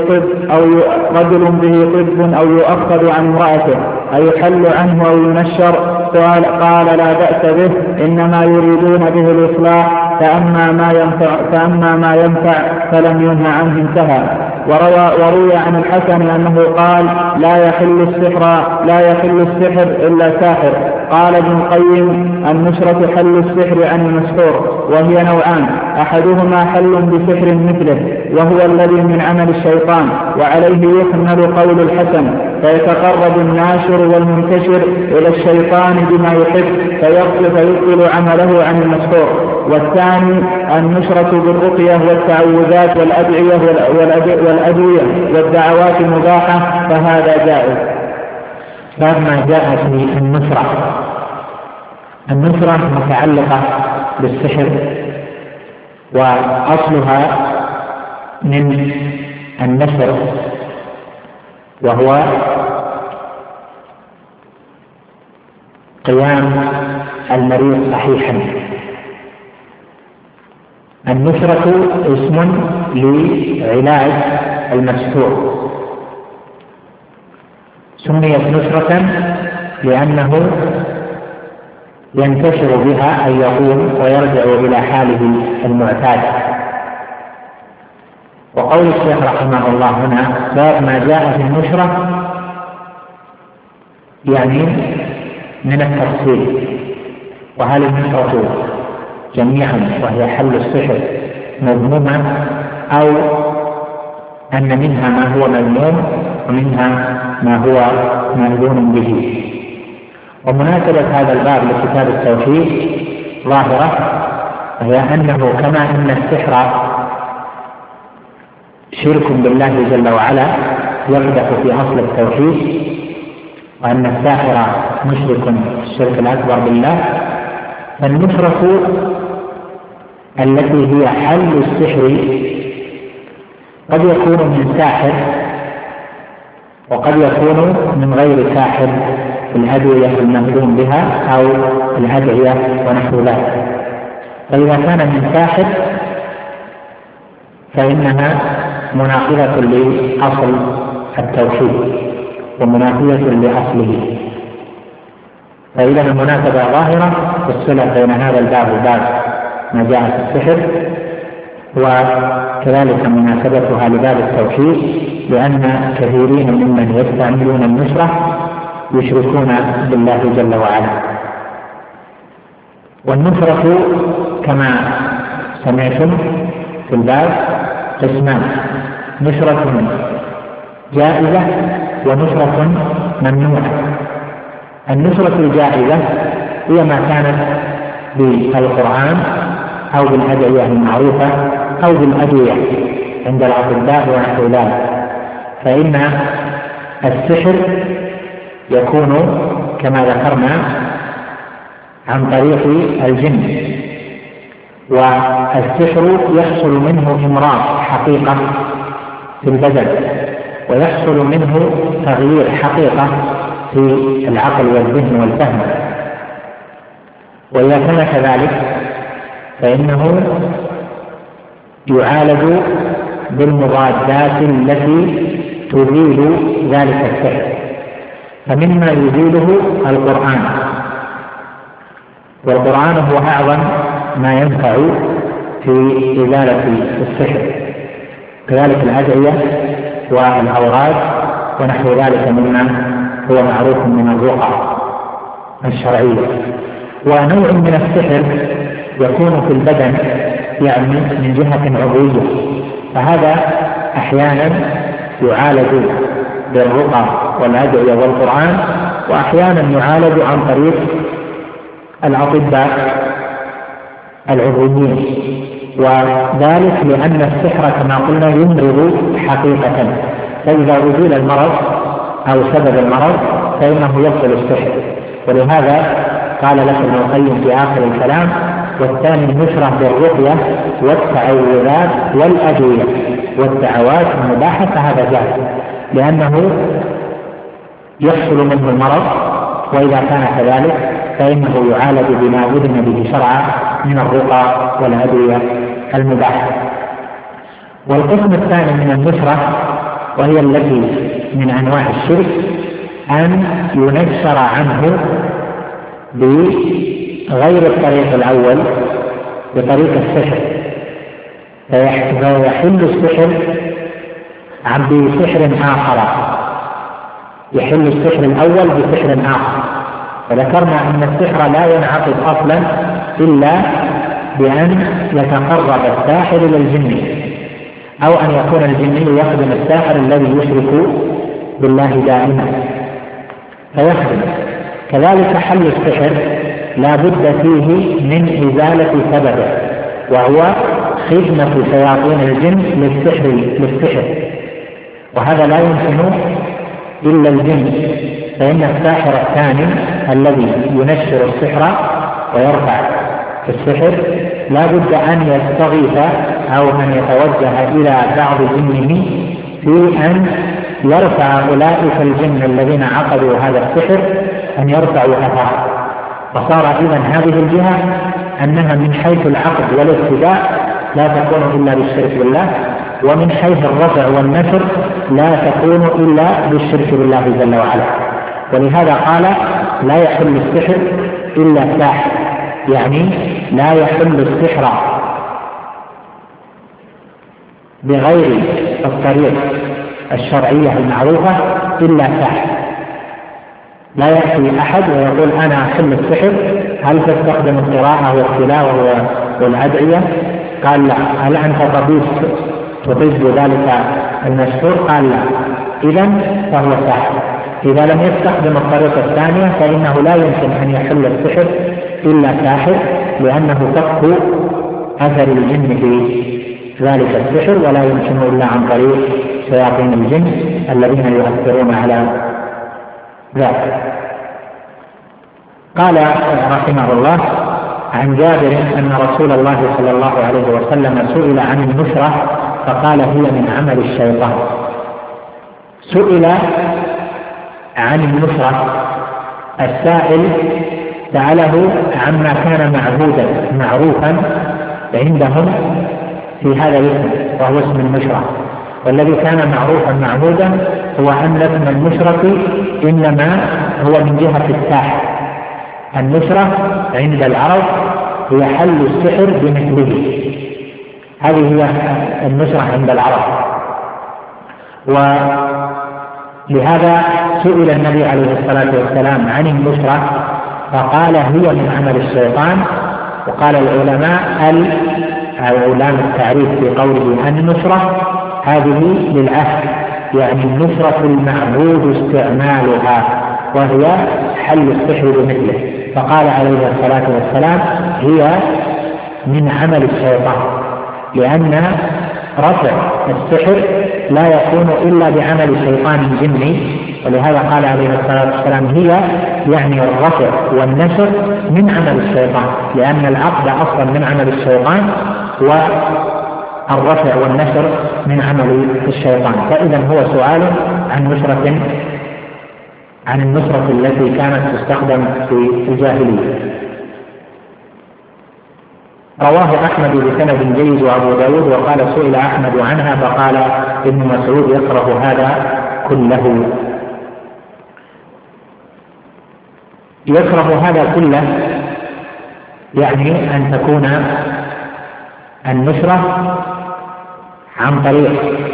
به طب أو يؤخذ عن امرأته أو يحل عنه أو ينشر، قال لا بأس به، إنما يريدون به الإصلاح، فأما ما ينفع فلم ينه عنه انتهى. وروي عن الحسن أنه قال لا يحل السحر إلا ساحر. قال ابن القيم النشرة حل السحر عن المسحور، وهي نوعان، أحدهما حل بسحر مثله وهو الذي من عمل الشيطان، وعليه يحمل قول الحسن، فيتقرب الناشر والمنتشر إلى الشيطان بما يحب فيبطل عمله عن المسحور. والثاني النشرة بالرقية والتعوذات والأدعية والدعوات المباحة، فهذا جائز. فما جاء في النشرة متعلقة بالسحر، وأصلها من النشر، وهو قيام المريض صحيحا. النشرة اسم لعلاج المسحور، سميت نشرة لأنه ينتشر بها أن يقوم ويرجع إلى حاله المعتاد. وقول الشيخ رحمه الله هنا باب ما جاء في النشرة، يعني من التفصيل، وهل النشرة جميعا وهي حل السحر مذمومة، أو أن منها ما هو مذموم ومنها ما هو مأذون به. ومناسبة هذا الباب لكتاب التوحيد ظاهرة، وهي أنه كما أن السحر شرك بالله جل وعلا يقدح في أصل التوحيد، وأن الساحر مشرك الشرك الأكبر بالله، فالنشرة التي هي حل السحر قد يكون من ساحر وقد يكون من غير ساحر، في الأدوية المأذون بها أو الأدعية ونحو ذلك. فإذا كان من ساحر فإنها مناقضة لأصل التوحيد ومناقضة لأصله. فإذا المناسبة ظاهرة والصلة بين هذا الباب وباب ما جاء في السحر، وكذلك مناسبتها لباب التوحيد، لأن كثيرين ممن يستعملون النشرة يشركون بالله جل وعلا. والنشرة كما سمعتم في الباب قسمان: نشرة جائزة ونشرة ممنوعة. النشرة الجائزة هي ما كانت بالقرآن أو بالأدعية المعروفة أو بالأدوية عند الأطباء ونحو ذلك. فإن السحر يكون كما ذكرنا عن طريق الجن، والسحر يحصل منه إمراض حقيقة في البدن، ويحصل منه تغيير حقيقة في العقل والذهن والفهم. وإذا كان كذلك فإنه يعالج بالمضادات التي تزيل ذلك السحر، فمما يزيله القرآن، والقرآن هو أعظم ما ينفع في إزالة السحر، كذلك الأدعية والأوراد ونحو ذلك مما هو معروف من الرقى الشرعية. ونوع من السحر يكون في البدن، يعني من جهة عضوية، فهذا أحيانا يعالج بالرقى والأدعية والقرآن، وأحيانا يعالج عن طريق الأطباء العضويين، وذلك لأن السحر كما قلنا يمرض حقيقة، فإذا أزيل المرض أو سبب المرض فإنه يبطل السحر. ولهذا قال لك ابن القيم في آخر الكلام: والثاني النشرة بالرقية والتعوذات والأدوية والدعوات المباحة، فهذا جائز لأنه يحصل منه المرض، وإذا كان كذلك فإنه يعالج بما أذن به شرعا من الرقى والأدوية المباحة. والقسم الثاني من النشرة، وهي التي من أنواع الشرك، أن ينشر عنه بغير الطريق الأول، بطريق السحر، فيحل السحر بسحر آخر، يحل السحر الأول بسحر آخر. وذكرنا أن السحر لا ينعقد أصلا إلا بأن يتقرب الساحر إلى الجن، أو أن يكون الجني يخدم الساحر الذي يشرك بالله دائما فيخدم. كذلك حل السحر لا بد فيه من إزالة سببه، وهو خدمة شياطين الجن للسحر، وهذا لا يمكن إلا الجن، فإن الساحر الثاني الذي ينشر السحر ويرفع السحر لا بد أن يستغيث أو أن يتوجه إلى بعض جنه في أن يرفع أولئك الجن الذين عقدوا هذا السحر أن يرفعوا أثره. وصار إذن هذه الجهة أنها من حيث العقد والابتداء لا تكون إلا بالشرك بالله، ومن حيث الرفع والنشر لا تكون إلا بالشرك بالله جل وعلا. ولهذا قال: لا يحل السحر إلا ساحر، يعني لا يحل السحر بغير الطريق الشرعية المعروفة إلا ساحر. لا يأتي أحد ويقول: أنا أحل السحر، هل تستخدم القراءة والتلاوة والأدعية؟ قال: لا. هل أنت طبيب تطيب ذلك المشهور؟ قال: لا. إذن فهو ساحر. إذا لم يستخدم الطريقة الثانية فإنه لا يمكن أن يحل السحر إلا ساحر، لأنه تقوى أثر الجن في ذلك السحر، ولا يمكن إلا عن طريق شياطين الجن الذين يؤثرون على ذلك. قال رحمه الله عن جابر أن رسول الله صلى الله عليه وسلم سئل عن النشرة فقال: هي من عمل الشيطان. سئل عن النشرة، السائل سأله عما كان معروفا عندهم في هذا الاسم، وهو اسم النشرة. والذي كان معروفا معهودا هو أن اسم النشرة إنما هو من جهة الساحر. النشرة عند العرب هي حل السحر بمثله، هذه هي النشرة عند العرب. ولهذا سئل النبي عليه الصلاة والسلام عن النشرة فقال: هي من عمل الشيطان. وقال العلماء علام التعريف في قوله النشرة هذه للعهد، يعني النشرة المعهود استعمالها، وهي حل السحر بمثله. فقال عليه الصلاة والسلام: هي من عمل الشيطان، لأن رفع السحر لا يكون إلا بعمل شيطان جني. ولهذا قال عليه الصلاة والسلام: هي يعني الرفع والنشر من عمل الشيطان، لأن العقد أصلا من عمل الشيطان، والرفع والنشر من عمل الشيطان. فإذا هو سؤال عن النشرة التي كانت تستخدم في الجاهلية. رواه أحمد بسند جيد وأبو داود. وقال: سئل أحمد عنها فقال ابن مسعود: يكره هذا كله. يكره هذا كله يعني أن تكون النشرة عن طريق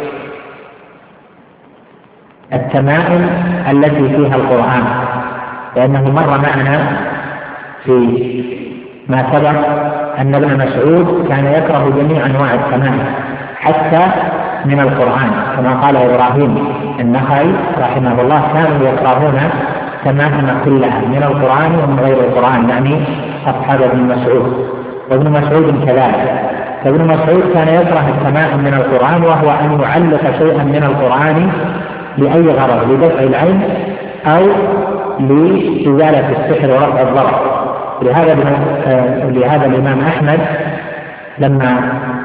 التمائم التي فيها القرآن، لأنه مر معنا في ما سبق أن ابن مسعود كان يكره جميع أنواع التمائم حتى من القرآن، كما قال إبراهيم النخعي رحمه الله: كانوا يكرهون تمائم كلها من القرآن ومن غير القرآن، يعني أصحاب ابن مسعود. وابن مسعود كذلك. فابن مسعود كان يكره التمائم من القرآن، وهو أن يعلق شيئا من القرآن لأي غرض، لدفع العين أو لإزالة السحر ورفع الضرر. لهذا الإمام أحمد لما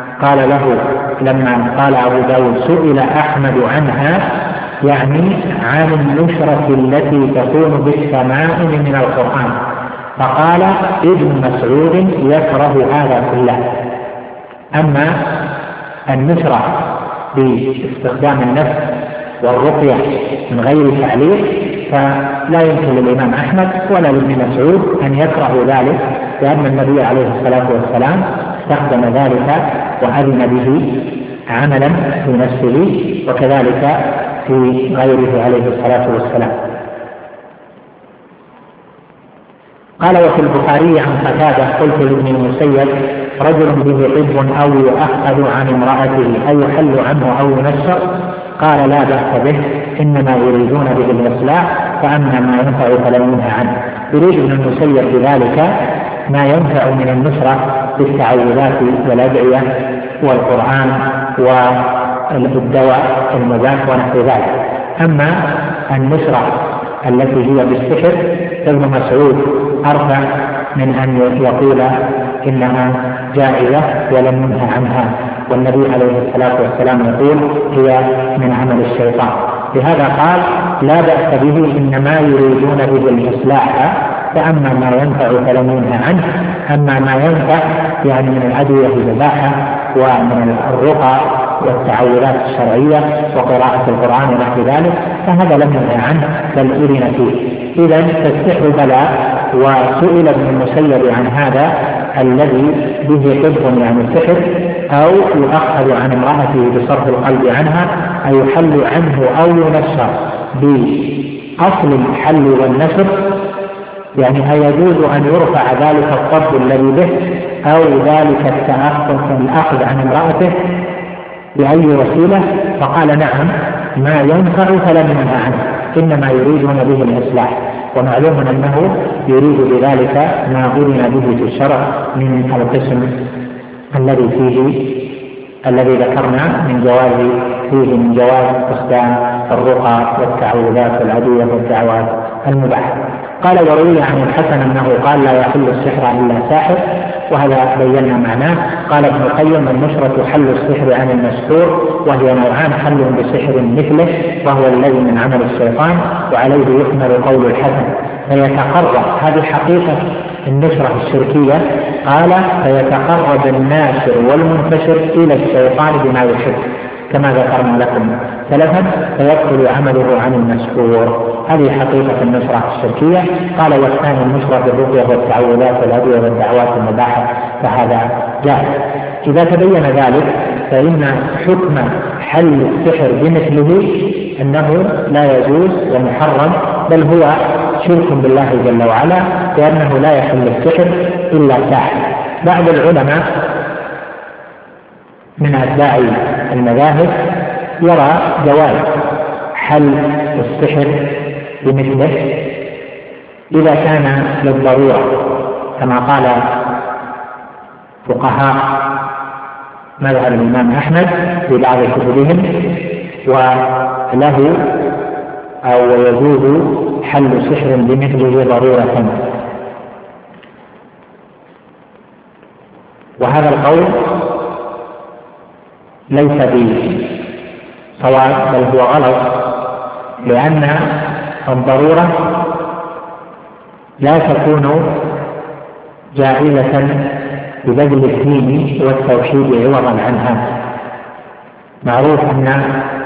قال أبو داود سئل أحمد عنها، يعني عن النشرة التي تكون بالتمائم من القرآن، فقال ابن مسعود يكره هذا كله. أما النشرة باستخدام النفس والرقية من غير تعليق فلا يمكن للإمام أحمد ولا لابن مسعود أن يكرهوا ذلك، لأن النبي عليه الصلاة والسلام استخدم ذلك وأذن به عملا في نفسه وكذلك في غيره عليه الصلاة والسلام. قال وفي البخاري عن قتادة قلت لابن المسيب رجل به طب أو يؤخذ عن امرأته أو يحل عنه أو ينشر؟ قال لا بأس به، إنما يريدون به الإصلاح، فأما ما ينفع فلا ينهى عنه. يريد ابن المسيب بذلك ما ينفع من النشرة بالتعوذات والأدعية والقرآن والدواء المباح ونحو ذلك. أما النشرة التي هي بالسحر ابن مسعود أرفع من أن يقول إنها جائزة ولم ينهى عنها، والنبي عليه الصلاة والسلام يقول هي من عمل الشيطان. لهذا قال لا بأس به، إنما يريدون به الإصلاح، فأما ما ينفع فلم ينهى عنه. أما ما ينفع يعني من الأدوية الإباحة ومن الرقى والتعوذات الشرعية وقراءة القرآن ونحو ذلك فهذا لم ينهى عنه بل أذن فيه. إذا فالسحر بلاء. وسئل ابن المسيب عن هذا الذي به طب يعني سحر أو يؤخذ عن امرأته بصرف القلب عنها أو يحل عنه أو ينشر بأصل الحل والنشر، يعني أيجوز أن يرفع ذلك الطب الذي به أو ذلك الأخذ عن امرأته بأي وسيلة؟ فقال نعم، ما ينفع فلم ينهى عنه، إنما يريدون به الإصلاح. ومعلوم أنه يريد بذلك ما أذن به في الشرع من القسم الذي ذكرنا من جواز استخدام الرقى والتعوذات والأدوية والدعوات المباحة. قال وروي عن الحسن أنه قال لا يحل السحر إلا ساحر، وهذا بينا معناه. قال ابن القيم النشرة حل السحر عن المسحور، وهي نوعان، حل بسحر مثله وهو الذي من عمل الشيطان، وعليه يحمل قول الحسن فيتقرب، هذه حقيقة النشرة الشركية، قال فيتقرب الناشر والمنتشر إلى الشيطان بما يحب كما ذكرنا لكم سلفا، فيدخل عمله عن المسحور. هذه حقيقة النشرة الشركية. قال والثاني النشرة بالرقية والتعوذات والأدوية والدعوات المباحة، فهذا جائز. إذا تبين ذلك فإن حكم حل السحر بمثله أنه لا يجوز ومحرم، بل هو شرك بالله جل وعلا، لأنه لا يحل السحر إلا ساحر. بعض العلماء من أتباع المذاهب يرى جواز حل السحر بمثله إذا كان للضرورة، كما قال فقهاء مذهب الإمام أحمد في بعض كتبهم، وله أو يجوز حل سحر بمثله ضرورة. وهذا القول ليس بصواب بل هو غلط، لأن الضرورة لا تكون جائزة ببذل الدين والتوحيد عوضا عنها. معروف أن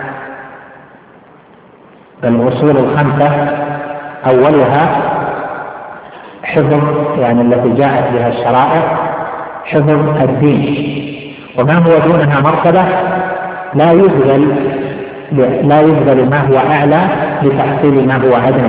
الأصول الخمسة أولها حفظ، يعني التي جاءت بها الشرائع، حفظ الدين، وما هو دونها مرتبة لا يبذل ما هو أعلى لتحصيل ما هو أدنى.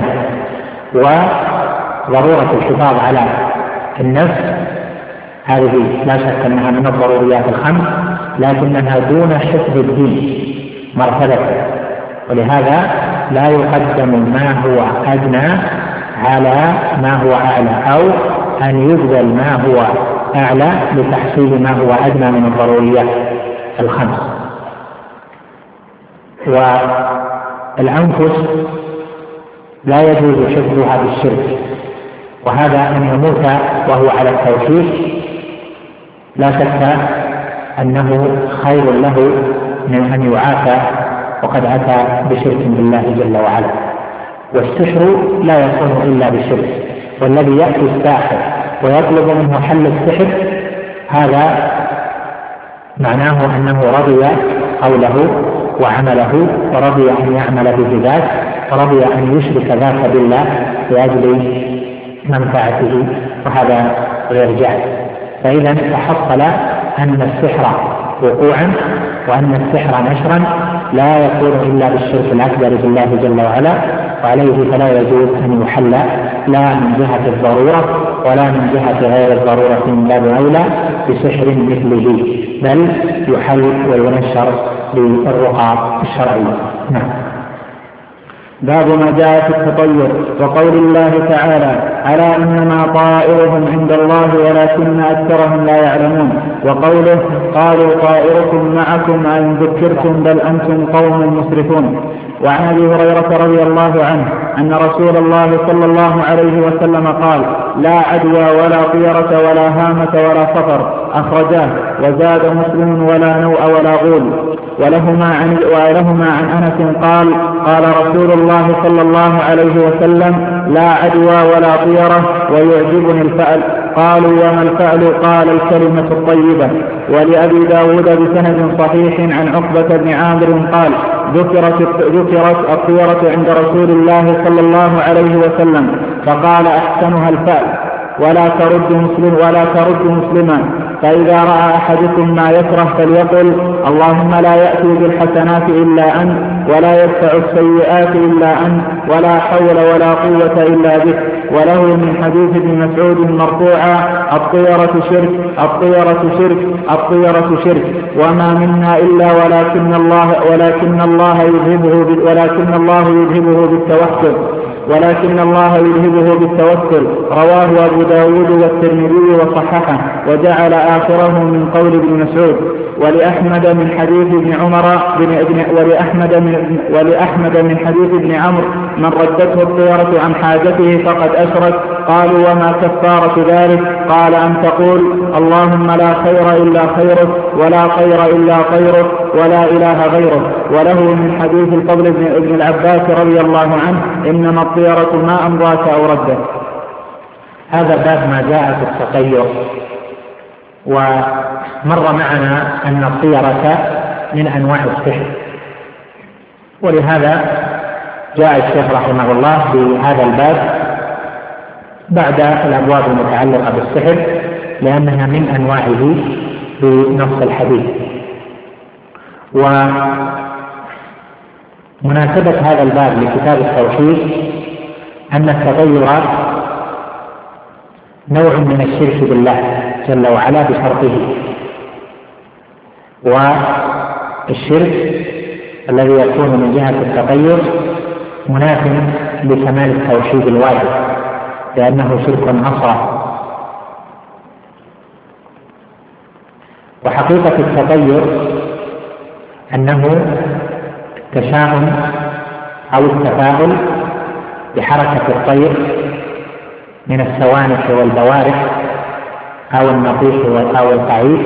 وضرورة الحفاظ على النفس هذه لا شك أنها من الضروريات الخمس، لكنها دون حفظ الدين مرتبة، ولهذا لا يقدم ما هو أدنى على ما هو أعلى، أو أن يبذل ما هو أعلى لتحصيل ما هو أدنى من الضروريات الخمس. والأنفس لا يجوز حفظها بالشرك، وهذا أن يموت وهو على التوحيد لا شك أنه خير له من أن يعافى وقد أتى بشرك بالله جل وعلا. والسحر لا يكون إلا بشرك، والذي يأتي الساحر ويطلب منه حل السحر هذا معناه أنه رضي قوله وعمله، ورضي أن يعمل به ذاك، ورضي أن يشرك ذاك بالله لأجل منفعته، وهذا غير جائز. فإذا تحصل أن السحر وقوعا وأن السحر نشرا لا يكون إلا بالشرك الأكبر بالله جل وعلا، وعليه فلا يجوز أن يحل لا من جهة الضرورة ولا من جهة غير الضرورة من باب أولى بسحر مثله، بل يحل وينشر بالرقى الشرعية. نعم. باب ما جاء في التطير وقول الله تعالى: ألا إنما طائرهم عند الله ولكن أكثرهم لا يعلمون، وقوله: قالوا طائركم معكم أئن ذكرتم بل أنتم قوم مسرفون. وعن أبي هريرة رضي الله عنه أن رسول الله صلى الله عليه وسلم قال: لا عدوى ولا طيرة ولا هامة ولا صفر، أخرجاه. وزاد مسلم: ولا نوء ولا غول. ولهما عن أنس قال: قال رسول الله صلى الله عليه وسلم: لا عدوى ولا طيرة ويعجبني الفأل. قالوا: وما الفأل؟ قال: الكلمة الطيبة. ولأبي داود بسند صحيح عن عقبة بن عامر قال: ذكرت الطيرة عند رسول الله صلى الله عليه وسلم فقال: أحسنها الفأل، ولا ترد مسلما. فإذا رأى أحدكم ما يكره فليقل: اللهم لا يأتي بالحسنات إلا أنت، ولا يدفع السيئات إلا أنت، ولا حول ولا قوة إلا بك. وله من حديث ابن مسعود مرفوعا: الطيرة شرك، الطيرة شرك، الطيرة شرك، وما منا إلا ولكن الله يذهبه بالتوكل. رواه أبو داود والترمذي وصححه، وجعل آخره من قول ابن مسعود. ولأحمد من حديث ابن عمرو: من ردته الطيرة عن حاجته فقد أشرك. قالوا: وما كفارة ذلك؟ قال: أن تقول: اللهم لا خير إلا خيرك، ولا خير إلا خيرك، ولا إله غيرك. وله من حديث الفضل بن العباس رضي الله عنه: إنما الطيرة ما أمضاك أو ردك. هذا باب ما جاء في التطير. ومر معنا أن الطيرة من أنواع السحر، ولهذا جاء الشيخ رحمه الله بهذا الباب بعد الأبواب المتعلقة بالسحر، لأنها من أنواعه بنص الحديث. ومناسبة هذا الباب لكتاب التوحيد أن التطير نوع من الشرك بالله جل وعلا بشرطه، والشرك الذي يكون من جهة التطير مناف لكمال التوحيد الواجب، لأنه شرك أصغر. وحقيقة التطير أنه التشاؤم أو التفاؤل بحركة الطير من السوانح والبوارق أو النطيح أو القعيد،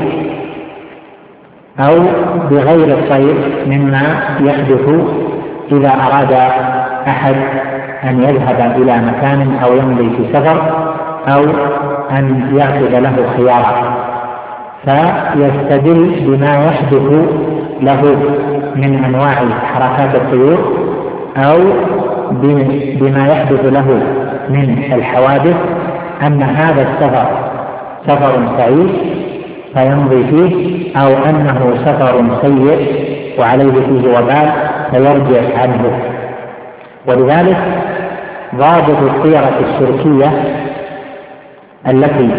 أو بغير الطير مما يحدث إذا أراد أحد أن يذهب إلى مكان أو يمضي في سفر أو أن يأخذ له خيارا، فيستدل بما يحدث له من أنواع حركات الطيور أو بما يحدث له من الحوادث أن هذا السفر سفر سعيد فيمضي فيه، أو أنه سفر سيء وعليه فيه وبال فيرجع عنه. ولذلك ضابط الطيرة الشركية التي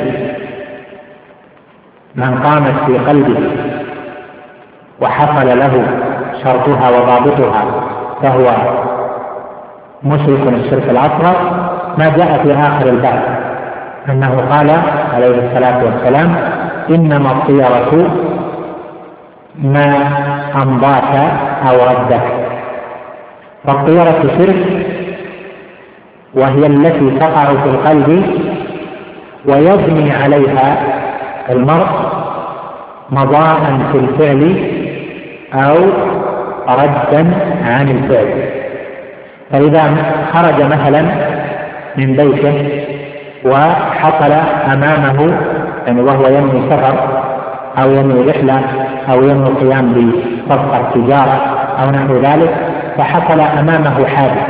من قامت في قلبه وحصل له شرطها وضابطها فهو مشرك الشرك الأصغر، ما جاء في آخر الباب أنه قال عليه الصلاة والسلام: إنما الطيرة ما أمضاك أو ردك. فالطيرة شرك وهي التي تقع في القلب ويبني عليها المرء مضاء في الفعل أو ردا عن الفعل. فإذا خرج مثلا من بيته وحصل أمامه يعني وهو ينوي سفر أو ينوي رحلة أو ينوي القيام بصفقة تجارة أو نحو ذلك، فحصل أمامه حادث،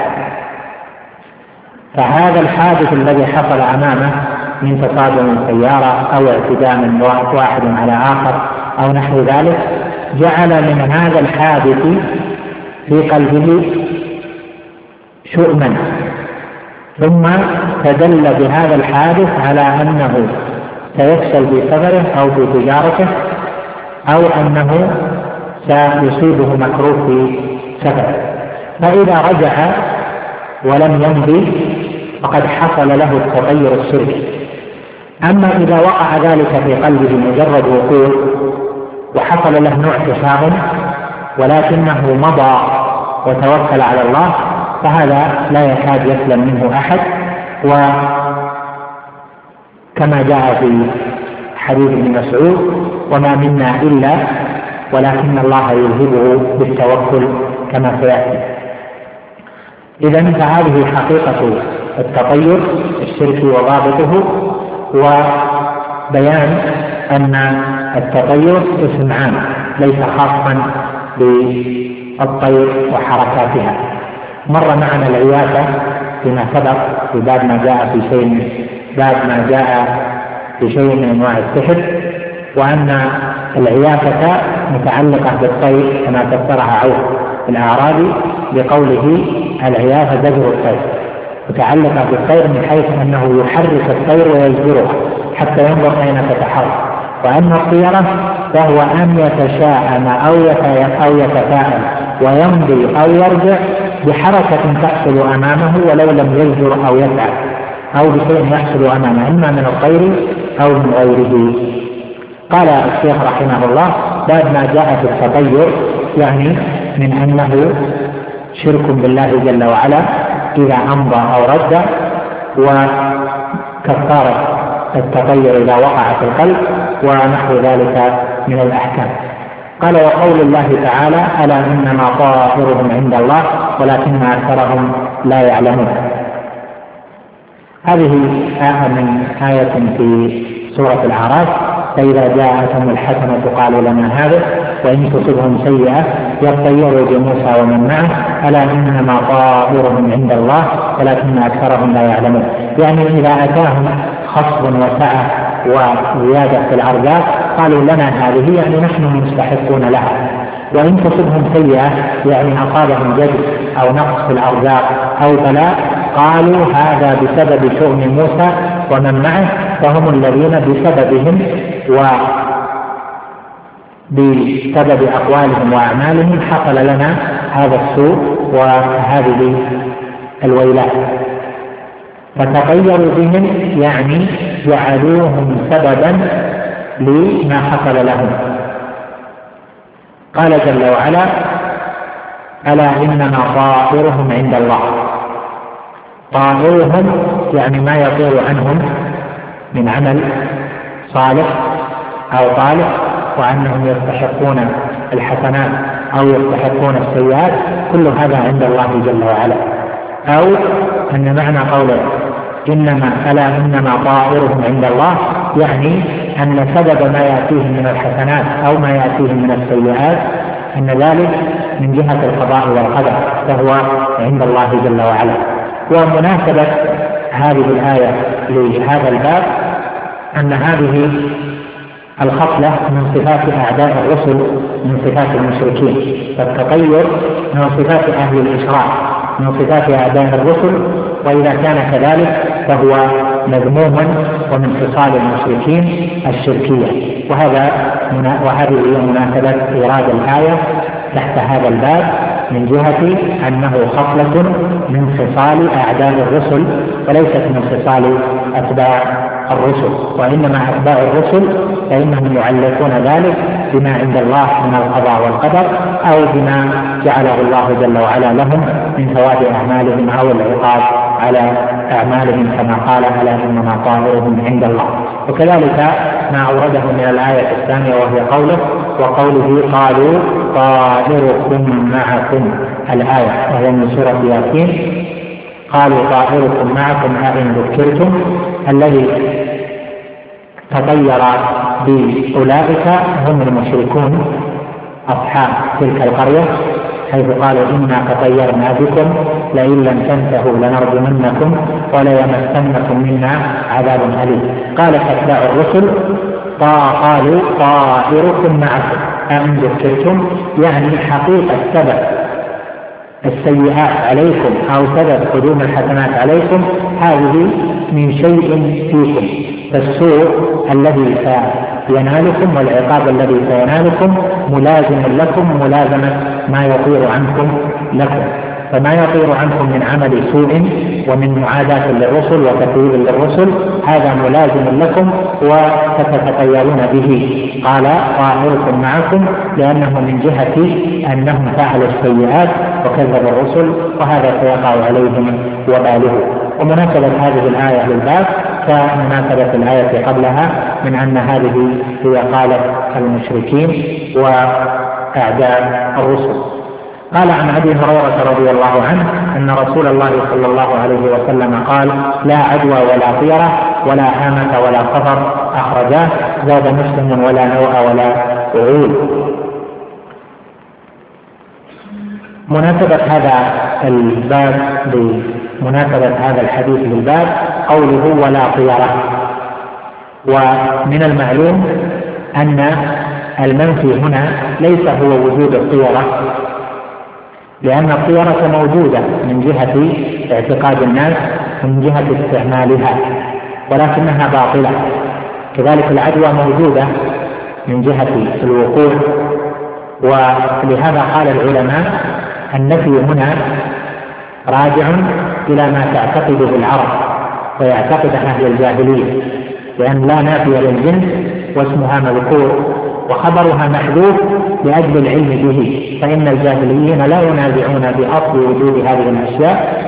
فهذا الحادث الذي حصل أمامه من تصادم سيارة أو اعتداء من واحد على آخر أو نحو ذلك جعل من هذا الحادث في قلبه شؤما، ثم تدل بهذا الحادث على أنه سيفشل في سفره أو في تجارته أو أنه سيصيبه مكروه في سفره. فإذا رجع ولم يمضي فقد حصل له التغير السلبي. أما إذا وقع ذلك في قلبه مجرد وقوع وحصل له نوع تشاؤم ولكنه مضى وتوكل على الله، فهذا لا يكاد يسلم منه أحد. وكما جاء في حديث ابن مسعود: وما منا إلا ولكن الله يذهبه بالتوكل كما سيأتي. إذن فهذه حقيقة التطير الشركي وضابطه، وبيان أن التطير اسم عام ليس خاصا بالطير وحركاتها. مر معنا العيافة فيما سبق في باب ما جاء في شيء من أنواع السحر، وأن العيافة متعلقة بالطير كما فسرها عوف الأعرابي بقوله: العيافة زجر الطير، متعلقة بالطير من حيث أنه يحرك الطير ويزجرها حتى ينظر أين تتحرك. وأما الطيرة فهو أن يتشاءم أو يتفاءل ويمضي أو يرجع بحركة تحصل أمامه ولو لم يزجر أو يسعى، أو بشيء يحصل أمامه إما من الطير أو من غيره. قال الشيخ رحمه الله: بعد ما جاء في التطير يعني من أنه شرك بالله جل وعلا إذا أمضى أو رد، وكفارة التطير إذا وقع في القلب، ونحو ذلك من الأحكام. قال: وقول الله تعالى: ألا إنما طائرهم عند الله ولكن أكثرهم لا يعلمون. هذه من آية في سورة الأعراف: فإذا جاءتهم الحسنة قالوا لنا هذا وإن تصبهم سيئة يطيروا بموسى ومن معه ألا إنما طائرهم عند الله ولكن أكثرهم لا يعلمون. يعني إذا أتاهم خصب وسعة وزيادة في الأرزاق قالوا لنا هذه، يعني نحن مستحقون لها. وإن تصبهم سيئة يعني أصابهم جد أو نقص في الأرزاق أو بلاء قالوا هذا بسبب شؤم موسى ومن معه، فهم الذين بسببهم وبسبب أقوالهم وأعمالهم حصل لنا هذا السوء وهذه الويلات. فتغيروا بهم يعني جعلوهم سببا لما حصل لهم. قال جل وعلا: ألا إنما طائرهم عند الله. طائرهم يعني ما يطير عنهم من عمل صالح أو طالح، وأنهم يستحقون الحسنات أو يستحقون السيئات، كل هذا عند الله جل وعلا. أو أن معنى قوله ألا إنما طائرهم عند الله يعني أن سبب ما يأتيهم من الحسنات أو ما يأتيهم من السيئات أن ذلك من جهة القضاء والقدر، فهو عند الله جل وعلا. ومناسبة هذه الآية لهذا الباب أن هذه الخصلة من صفات أعداء الرسل من صفات المشركين، فالتطير من صفات أهل الإشراك من صفات أعداء الرسل، وإذا كان كذلك فهو مذموما ومن خصال المشركين الشركية. وهذه هي مناسبة إيراد الآية تحت هذا الباب من جهة أنه خصلة من خصال أعداء الرسل وليست من خصال أتباع الرسل، وإنما أتباع الرسل فإنهم يعلقون ذلك بما عند الله من القضاء والقدر أو بما جعله الله جل وعلا لهم من ثواب أعمالهم أو العقاب على أعمالهم كما قال ألا إنما طائرهم عند الله. وكذلك ما أورده من الآية الثانية وهي وقوله قالوا طائركم معكم، الآية وهي من سورة ياسين. قالوا طائركم معكم أئن ذكرتم، الذي تطير بأولئك هم المشركون أصحاب تلك القرية، حيث قالوا إنا تطيرنا بكم لئن لم تنتهوا لنرجمنكم وليمسنكم منا عذاب أليم. قالت أتباع الرسل قالوا طائركم معكم أئن ذكرتم، يعني حقيقة سبب السيئات عليكم أو سبب قدوم الحسنات عليكم هذه من شيء فيكم، فالسوء الذي سينالكم والعقاب الذي سينالكم ملازم لكم ملازمة ما يطير عنكم لكم، فما يطير عنكم من عمل سوء ومن معاداة للرسل وتكذيب للرسل هذا ملازم لكم وستتطيرون به. قال طائركم معكم لأنه من جهة أنهم فعلوا السيئات وكذبوا الرسل، وهذا سيقع عليهم وباله. ومناسبة هذه الآية للباب كمناسبة الآية قبلها من أن هذه هي قالة المشركين وأعداء الرسل. قال عن أبي هريرة رضي الله عنه أن رسول الله صلى الله عليه وسلم قال لا عدوى ولا طيرة ولا هامة ولا صفر، أخرجاه. زاد مسلم ولا نوء ولا عول. مناسبة هذا الباب بمناسبة هذا الحديث للباب قوله ولا طيرة. ومن المعلوم أن المنفي هنا ليس هو وجود الطيرة، لأن الطيرة موجودة من جهة اعتقاد الناس ومن جهة استعمالها ولكنها باطلة. كذلك العدوى موجودة من جهة الوقوع، ولهذا قال العلماء النفي هنا راجع إلى ما تعتقده العرب ويعتقد أهل الجاهلية، لأن لا نافي للجنس واسمها مذكور وخبرها محذوف لأجل العلم به، فإن الجاهليين لا ينازعون بأصل وجود هذه الأشياء،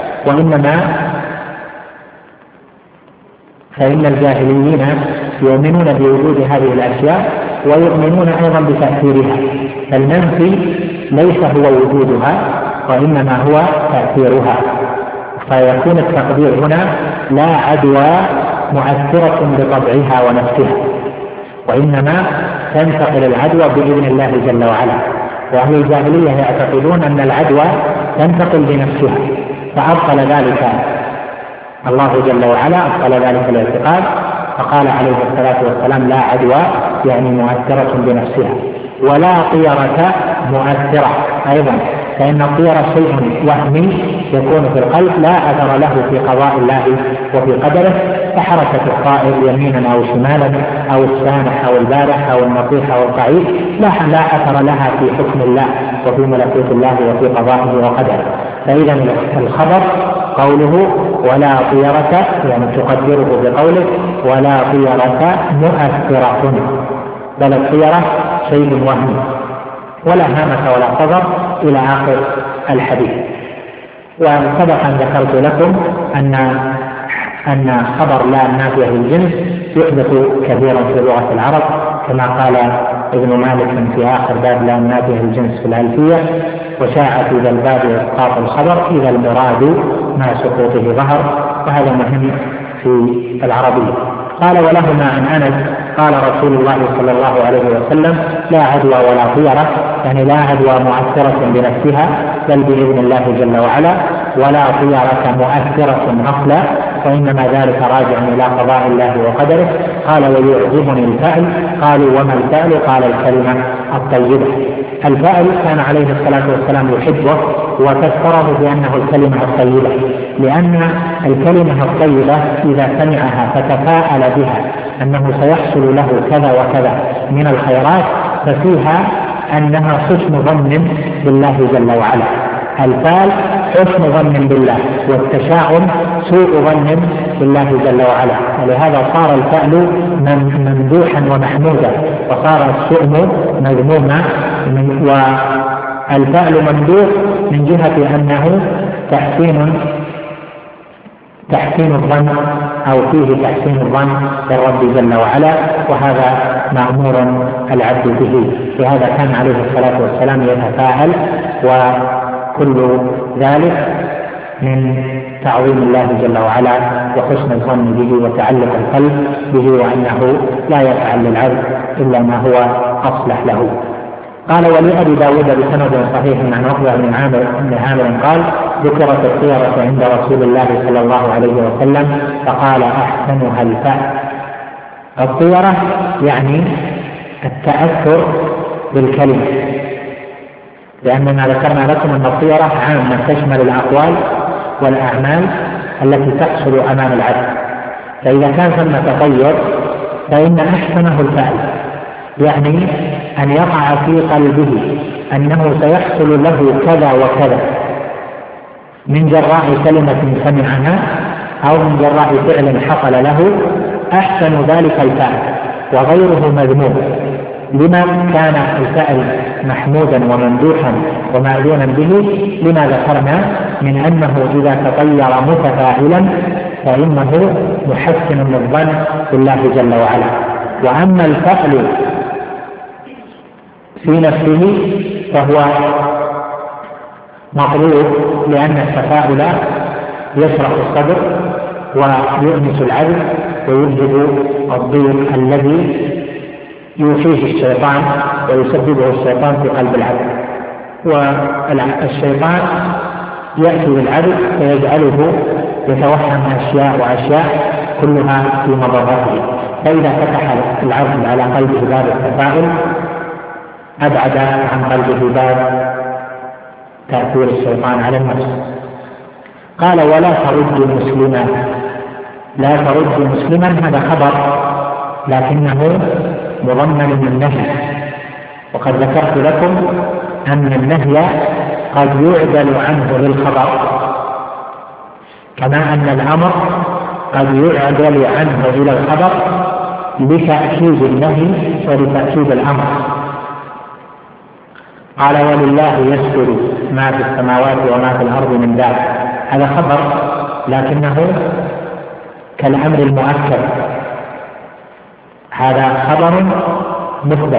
فإن الجاهليين يؤمنون بوجود هذه الأشياء ويؤمنون أيضا بتأثيرها، فالمنفي ليس هو وجودها وإنما هو تأثيرها، فيكون التقدير هنا لا عدوى مؤثرة بطبعها ونفسها، وإنما تنتقل العدوى بإذن الله جل وعلا. وأهل الجاهلية يعتقدون أن العدوى تنتقل بنفسها، فأبطل ذلك الله جل وعلا، أبطل ذلك الاعتقاد، فقال عليه الصلاة والسلام لا عدوى يعني مؤثرة بنفسها. ولا طيرة مؤثرة أيضا، فإن الطيرة شيء وهمي يكون في القلب لا أثر له في قضاء الله وفي قدره، كحركة الطائر يمينا أو شمالا أو السانح أو البارح أو النطيح أو القعيد، لا أثر لها في حكم الله وفي ملكوت الله وفي قضائه وقدره. فإذا الخبر قوله ولا طيرة يعني تقدره بقولك ولا طيرة مؤثرة، بل الطيرة شيء وهمي، ولا هامة ولا صدر إلى آخر الحديث. وسبق أن ذكرت لكم أن خبر لا النافية للجنس يحدث كثيرا في لغة العرب، كما قال ابن مالك في آخر باب لا النافية للجنس في الألفية: وشاع في ذا الباب إسقاط الخبر إذا المراد مع سقوطه ظهر، وهذا مهم في العربية. قال ولهما عن أنس قال رسول الله صلى الله عليه وسلم لا عدوى ولا طيرة، يعني لا عدوى مؤثرة بنفسها بل بإذن الله جل وعلا، ولا طيرة مؤثرة أصلا، وإنما ذلك راجع إلى قضاء الله وقدره. قال ويعجبني الفعل. قالوا وما الفعل؟ قال الكلمة الطيبة. الفعل كان عليه الصلاة والسلام يحبه وفسره بأنه الكلمة الطيبة، لأن الكلمة الطيبة إذا سمعها فتفاءل بها أنه سيحصل له كذا وكذا من الخيرات ففيها أنها حسن ظن بالله جل وعلا. الفعل حسن ظن بالله، والتشاؤم سوء ظن بالله جل وعلا، ولهذا صار الفعل ممدوحا ومحمودا، وصار الشؤم مذموما. والفعل ممدوح من جهة أنه تحسين تحسين الظن أو فيه تحسين الظن بالرب جل وعلا، وهذا مأمور العبد به. لهذا كان عليه الصلاة والسلام يتفاعل، وكل ذلك من تعظيم الله جل وعلا وحسن الظن به وتعلق القلب به، وأنه لا يفعل للعبد إلا ما هو أصلح له. قال: ولأبي داود بسند صحيح عن عقبة بن عامر قال: ذكرت الطيرة عند رسول الله صلى الله عليه وسلم فقال: أحسنها الفأل. الطيرة يعني التأثر بالكلمة، لأننا ذكرنا لكم أن الطيرة عامة تشمل الأقوال والأعمال التي تحصل أمام العبد، فإذا كان ثم تطير فإن أحسنه الفأل، يعني أن يقع في قلبه أنه سيحصل له كذا وكذا من جراء كلمة سمعها أو من جراء فعل حصل له، أحسن ذلك الفعل وغيره مذموم. لما كان الفعل محمودا وممدوحا ومأذونا به؟ لما ذكرنا من أنه إذا تطير متفاعلا فإنه محسن للظن بالله جل وعلا. وأما الفعل في نفسه فهو مطلوب، لأن التفاؤل يشرح الصدر ويؤنس العبد ويذهب الضيق الذي يوحيه الشيطان ويسببه الشيطان في قلب العبد. والشيطان يأتي للعبد فيجعله يتوهم أشياء كلها في مضرته، فإذا فتح العبد على قلبه باب التفاؤل أبعد عن قلبه باب تأثير الشيطان على النفس. قال: ولا ترد مسلما. لا ترد مسلما هذا خبر لكنه مضمن من النهي، وقد ذكرت لكم أن النهي قد يعدل عنه للخبر، كما أن الأمر قد يعدل عنه إلى الخبر لتأكيد النهي ولتأكيد الأمر. قال: ولله يسجد ما في السماوات وما في الأرض من دابة. هذا خبر لكنه كالأمر المؤكد، هذا خبر مثبت.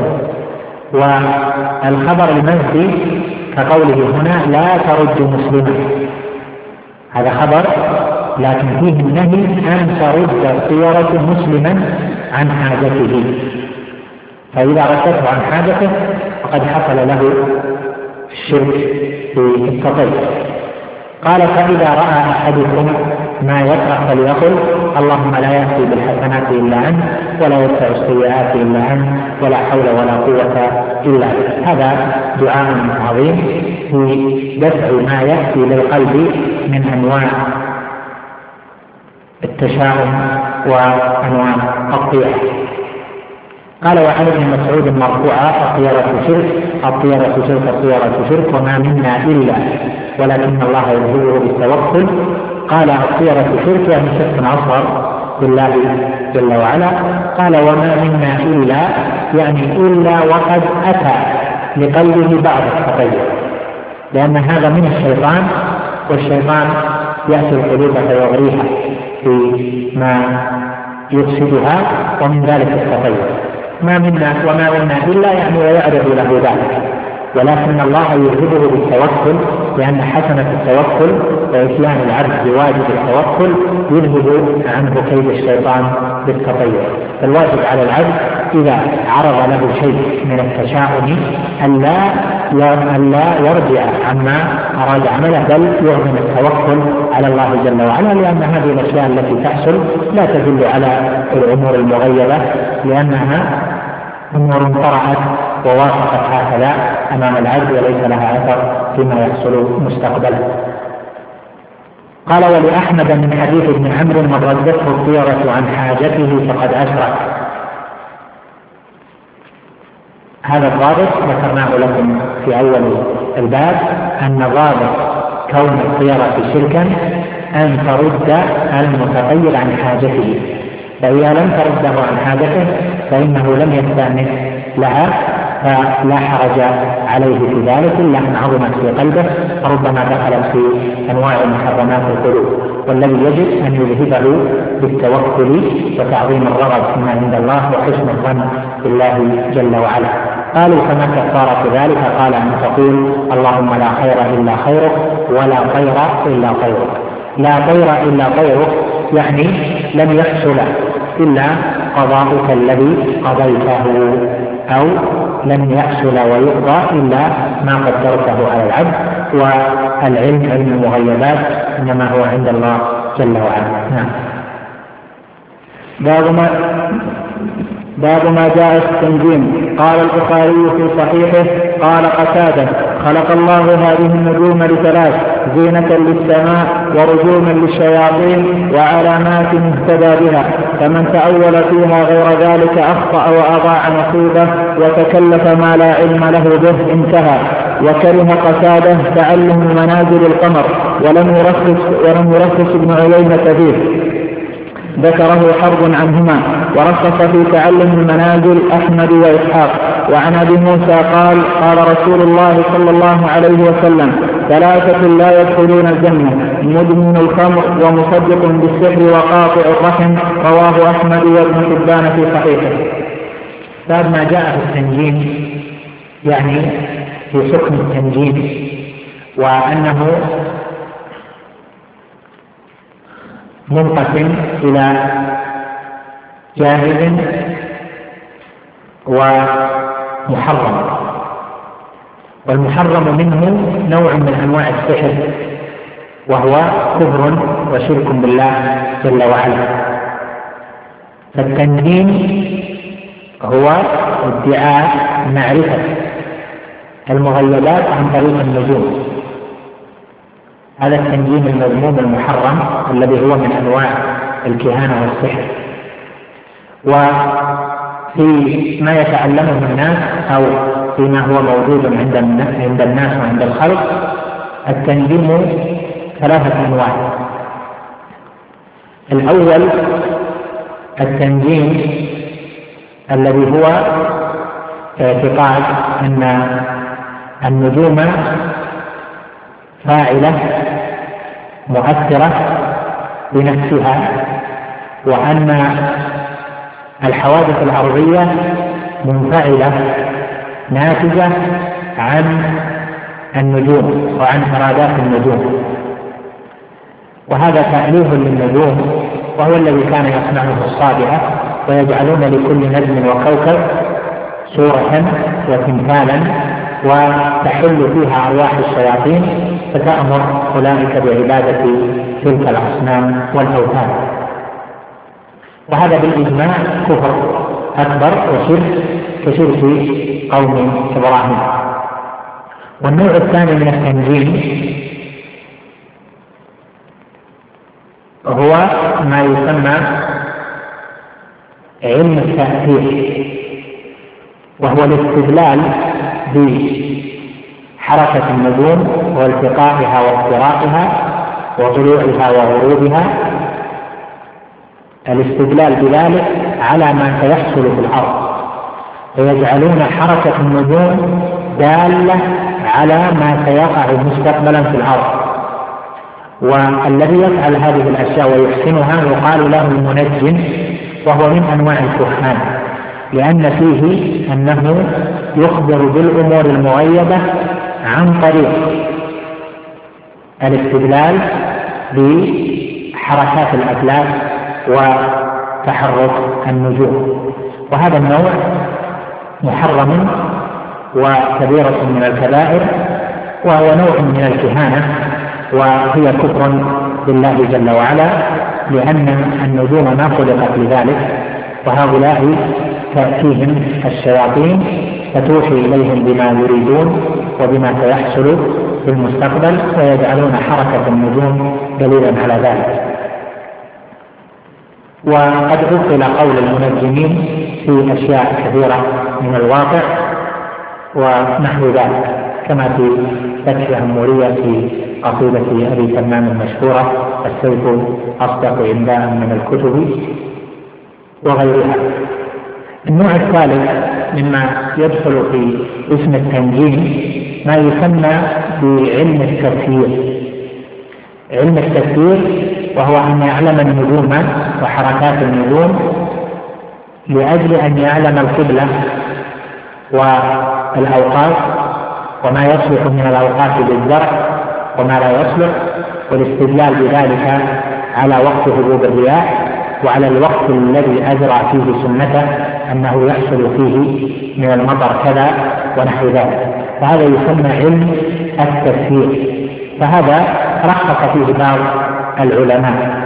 والخبر المنفي كقوله هنا: لا ترد مسلما، هذا خبر لكن فيه النهي أن ترد الطيرة مسلما عن حاجته، فإذا ردته عن حاجته فقد حصل له الشرك في التطير. قال: فإذا رأى أحدكم ما يكره فليقل: اللهم لا يأتي بالحسنات إلا أنت ولا يدفع السيئات إلا أنت ولا حول ولا قوة إلا بك. هذا دعاء عظيم في دفع ما يأتي للقلب من أنواع التشاؤم وأنواع الطيرة. قال: وعن ابن مسعود مرفوعا: الطيرة شرك، الطيرة شرك، الطيرة شرك، وما منا إلا ولكن الله يذهبه بالتوكل. قال: الطيرة شرك يعني شرك أصغر بالله جل وعلا. قال: وما منا إلا يعني إلا وقد أتى لقلبه بعض التطير، لأن هذا من الشيطان، والشيطان يأتي القلوب فيغريها بما يفسدها، ومن ذلك التطير. ما منا وما منا إلا يعني ويعرض له ذلك، ولكن الله يذهبه بالتوكل، لأن حسنة التوكل وإتيان العبد بواجب التوكل يذهب عنه كيد الشيطان بالتطير. فالواجب على العبد إذا عرض له شيء من التشاؤم أن لا يرجع عما أراد عمله، بل يعظم التوكل على الله جل وعلا، لأن هذه الأشياء التي تحصل لا تدل على الأمور المغيبة، لأنها أمور طرأت ووافقت هكذا أمام العبد وليس لها أثر فيما يحصل مستقبلا. قال: ولأحمد من حديث ابن عمرو: من ردته الطيرة عن حاجته فقد أشرك. هذا الضابط ذكرناه لكم في أول الباب، أن ضابط كون الطيرة شركا أن ترد المتطير عن حاجته، فإذا لم ترده عن حاجته فإنه لم يستأنف لها، فلا حرج عليه في ذلك إلا أن عظمت في قلبه، فربما دخلت في أنواع محرمات القلوب. والذي يجب أن يذهبه بالتوكل وتعظيم الرغب فيما عند الله وحسن الظن بالله جل وعلا. قالوا فما كفارة ذلك؟ قال أن تقول اللهم لا خير إلا خيرك ولا طير إلا طيرك. لا طير إلا طيرك يعني لم يحصل إلا قضاؤك الذي قضيته، أو لم يحصل ويقضى إلا ما قدرته على العبد، والعلم علم المغيبات إنما هو عند الله جل وعلا. نعم. باب ما جاء في التنجيم. قال البخاري في صحيحه قال قتادة: خلق الله هذه النجوم لثلاث: زينة للسماء ورجوما للشياطين وعلامات اهتدى بها، فمن تأول فيها غير ذلك أخطأ وأضاع نصيبه وتكلف ما لا علم له به انتهى. وكره قتادة تعلم منازل القمر ولم يرخص ابن عيينة فيه، ذكره حرب عنهما، ورخص في تعلم المنازل أحمد وإسحاق. وعن أبي موسى قال: قال رسول الله صلى الله عليه وسلم: ثلاثة لا يدخلون الجنة: مدمن الخمر ومصدق بالسحر وقاطع الرحم. رواه أحمد وابن حبان في صحيحه. بعد ما جاء في التنجيم يعني في حكم التنجيم، وأنه منقسم إلى جائز ومحرم، والمحرم منه نوع من أنواع السحر وهو كفر وشرك بالله جل وعلا. فالتنجيم هو ادعاء معرفة المغيبات عن طريق النجوم، هذا التنجيم المذموم المحرم الذي هو من أنواع الكهانة والسحر. وفي ما يتعلمه الناس أو فيما هو موجود عند الناس وعند الخلق التنجيم ثلاثة أنواع. الأول التنجيم الذي هو اعتقاد أن النجوم فاعلة مؤثرة بنفسها، وأن الحوادث الأرضية منفعلة ناتجة عن النجوم وعن إرادات النجوم، وهذا تأليف للنجوم وهو الذي كان يصنعه الصابئة، ويجعلون لكل نجم وكوكب صورة وتمثالا وتحل فيها أرواح الشياطين فتأمر أولئك بعبادة تلك الأصنام والأوثان، وهذا بالإجماع كفر أكبر وشرك كشرك قوم إبراهيم. والنوع الثاني من التنجيم هو ما يسمى علم التأثير، وهو الاستدلال بحركة النجوم والتقائها وافتراقها وطلوعها وغروبها، الاستدلال بذلك على ما سيحصل في الأرض، ويجعلون حركة النجوم دالة على ما سيقع مستقبلا في الأرض، والذي يفعل هذه الأشياء ويحسنها يقال له المنجم، وهو من أنواع الكهان، لأن فيه أنه يخبر بالأمور المغيبة عن طريق الاستدلال بحركات الأفلاك وتحرك النجوم. وهذا النوع محرم وكبيرة من الكبائر، وهو نوع من الكهانة، وهي كفر بالله جل وعلا، لأن النجوم ما خلقت لذلك، وهؤلاء تأتيهم الشياطين فتوحي إليهم بما يريدون وبما سيحصل في المستقبل، ويجعلون حركة النجوم دليلا على ذلك. وقد أبطل قول المنجمين في أشياء كثيرة من الواقع ونحو ذلك، كما في فتح الأمورية في قصيدة أبي تمام المشهورة: السيف أصدق إنباء من الكتب، وغيرها. النوع الثالث مما يدخل في اسم التنجيم ما يسمى بعلم التفسير. علم التفسير وهو أن يعلم النجوم وحركات النجوم لأجل أن يعلم القبلة والأوقات وما يصلح من الأوقات للزرع وما لا يصلح، والاستدلال بذلك على وقت هبوب الرياح وعلى الوقت الذي أجرى فيه سنته أنه يحصل فيه من المطر كذا ونحو ذلك، فهذا يسمى علم التفسير، فهذا رخص فيه بعض العلماء.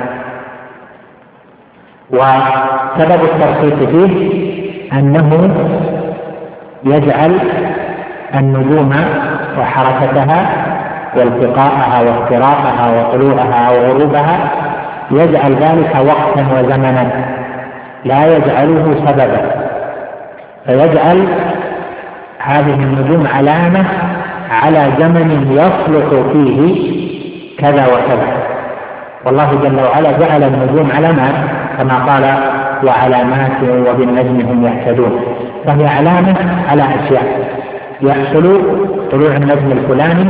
وسبب الترخيص فيه أنه يجعل النجوم وحركتها والتقاءها واختراقها وطلوعها وغروبها يجعل ذلك وقتا وزمنا لا يجعله سببا، فيجعل هذه النجوم علامة على زمن يصلح فيه كذا وكذا. والله جل وعلا جعل النجوم علامات كما قال وعلامات وبالنجم هم يهتدون، فهي علامة على أشياء. يحصل طلوع النجم الفلاني،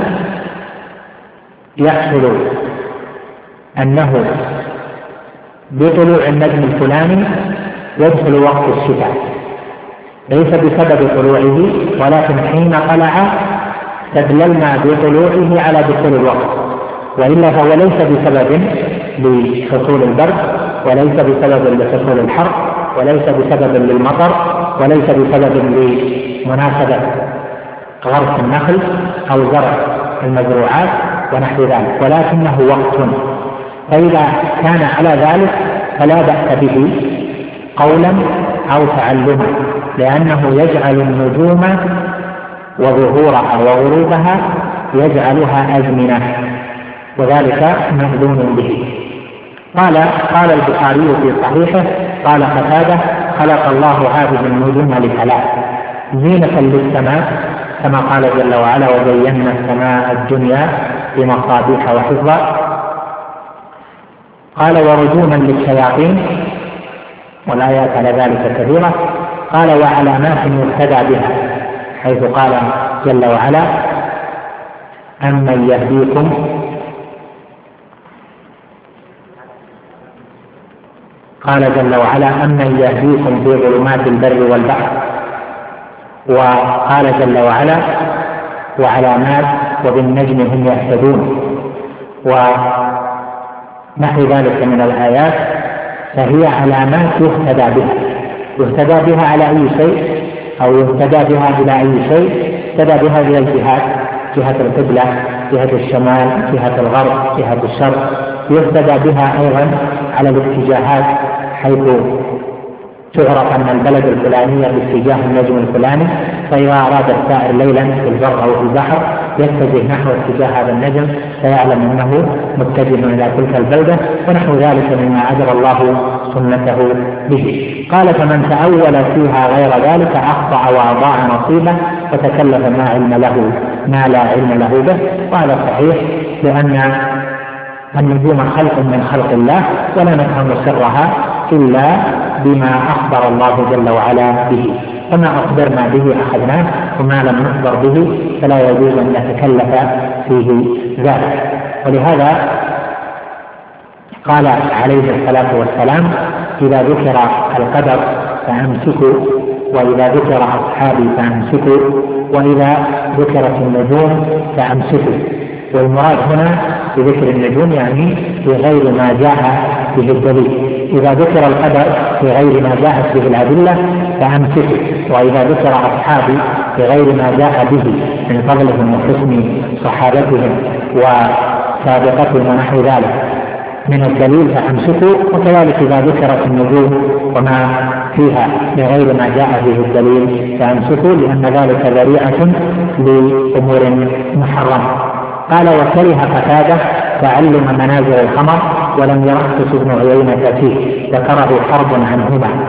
يحصل أنه بطلوع النجم الفلاني يدخل وقت الشتاء ليس بسبب طلوعه، ولكن حين طلع استدللنا بطلوعه على دخول الوقت، وإلا فهو ليس بسبب لحصول البرد، وليس بسبب لحصول الحر، وليس بسبب للمطر، وليس بسبب لمناسبة غرس النخل أو زرع المزروعات ونحو ذلك، ولكنه وقت. فإذا كان على ذلك فلا بأس به قولا أو تعلما، لأنه يجعل النجوم وظهورها وغروبها يجعلها أزمنة، وذلك مأذون به. قال البخاري في صحيحه قال قتادة خلق الله هذه النجوم لثلاث: زينة للسماء كما قال جل وعلا وزينا السماء الدنيا بمصابيح وحفظا، قال ورجوما للشياطين، والآيات على ذلك كثيرة، قال وعلامات يهتدى بها، حيث قال جل وعلا أمن يهديكم، قال جل وعلا أمن يهديكم في ظلمات البر والبحر، وقال جل وعلا وعلامات وبالنجم هم يهتدون، ونحو ذلك من الآيات، فهي علامات يهتدى بها على أي شيء، أو يهتدى بها إلى أي شيء، يهتدى بها إلى الجهات، جهة القبلة، جهة الشمال، جهة الغرب، جهة الشرق، يهتدى بها أيضا على الاتجاهات، حيث تعرف أن البلد الفلانية باتجاه النجم الفلاني، فإذا أراد السائر ليلا في البر أو في البحر يتجه نحو اتجاه هذا النجم فيعلم أنه متجه إلى تلك البلدة، ونحو ذلك مما أجرى الله سنته به. قال فمن تأول فيها غير ذلك أخطأ وأضاع نصيبه وتكلف ما لا علم له به. وهذا صحيح، لأن النجوم خلق من خلق الله ولا نفهم سرها إلا بما أخبر الله جل وعلا به، فما أخبرنا به أخذناه، وما لم نخبر به فلا يجوز أن نتكلف فيه ذلك. ولهذا قال عليه الصلاة والسلام إذا ذكر القدر فأمسكوا، وإذا ذكر أصحابي فأمسكوا، وإذا ذكرت النجوم فأمسكوا. والمراد هنا بذكر النجوم يعني في غير ما جاء به الدليل. إذا ذكر القدر في غير ما جاءت به الأدلة فأمسكوا، وإذا ذكر أصحابي في غير ما جاء به من فضلهم وحسن صحابتهم وسابقتهم ونحو ذلك من الدليل فأمسكوا. وكذلك إذا ذكرت النجوم وما فيها بغير ما جاء به الدليل فأمسكوا، لأن ذلك ذريعة لأمور محرمة. قال وكره قتادة تعلم منازل القمر ولم يرخص ابن عيينة فيه، ذكره حرب عنهما.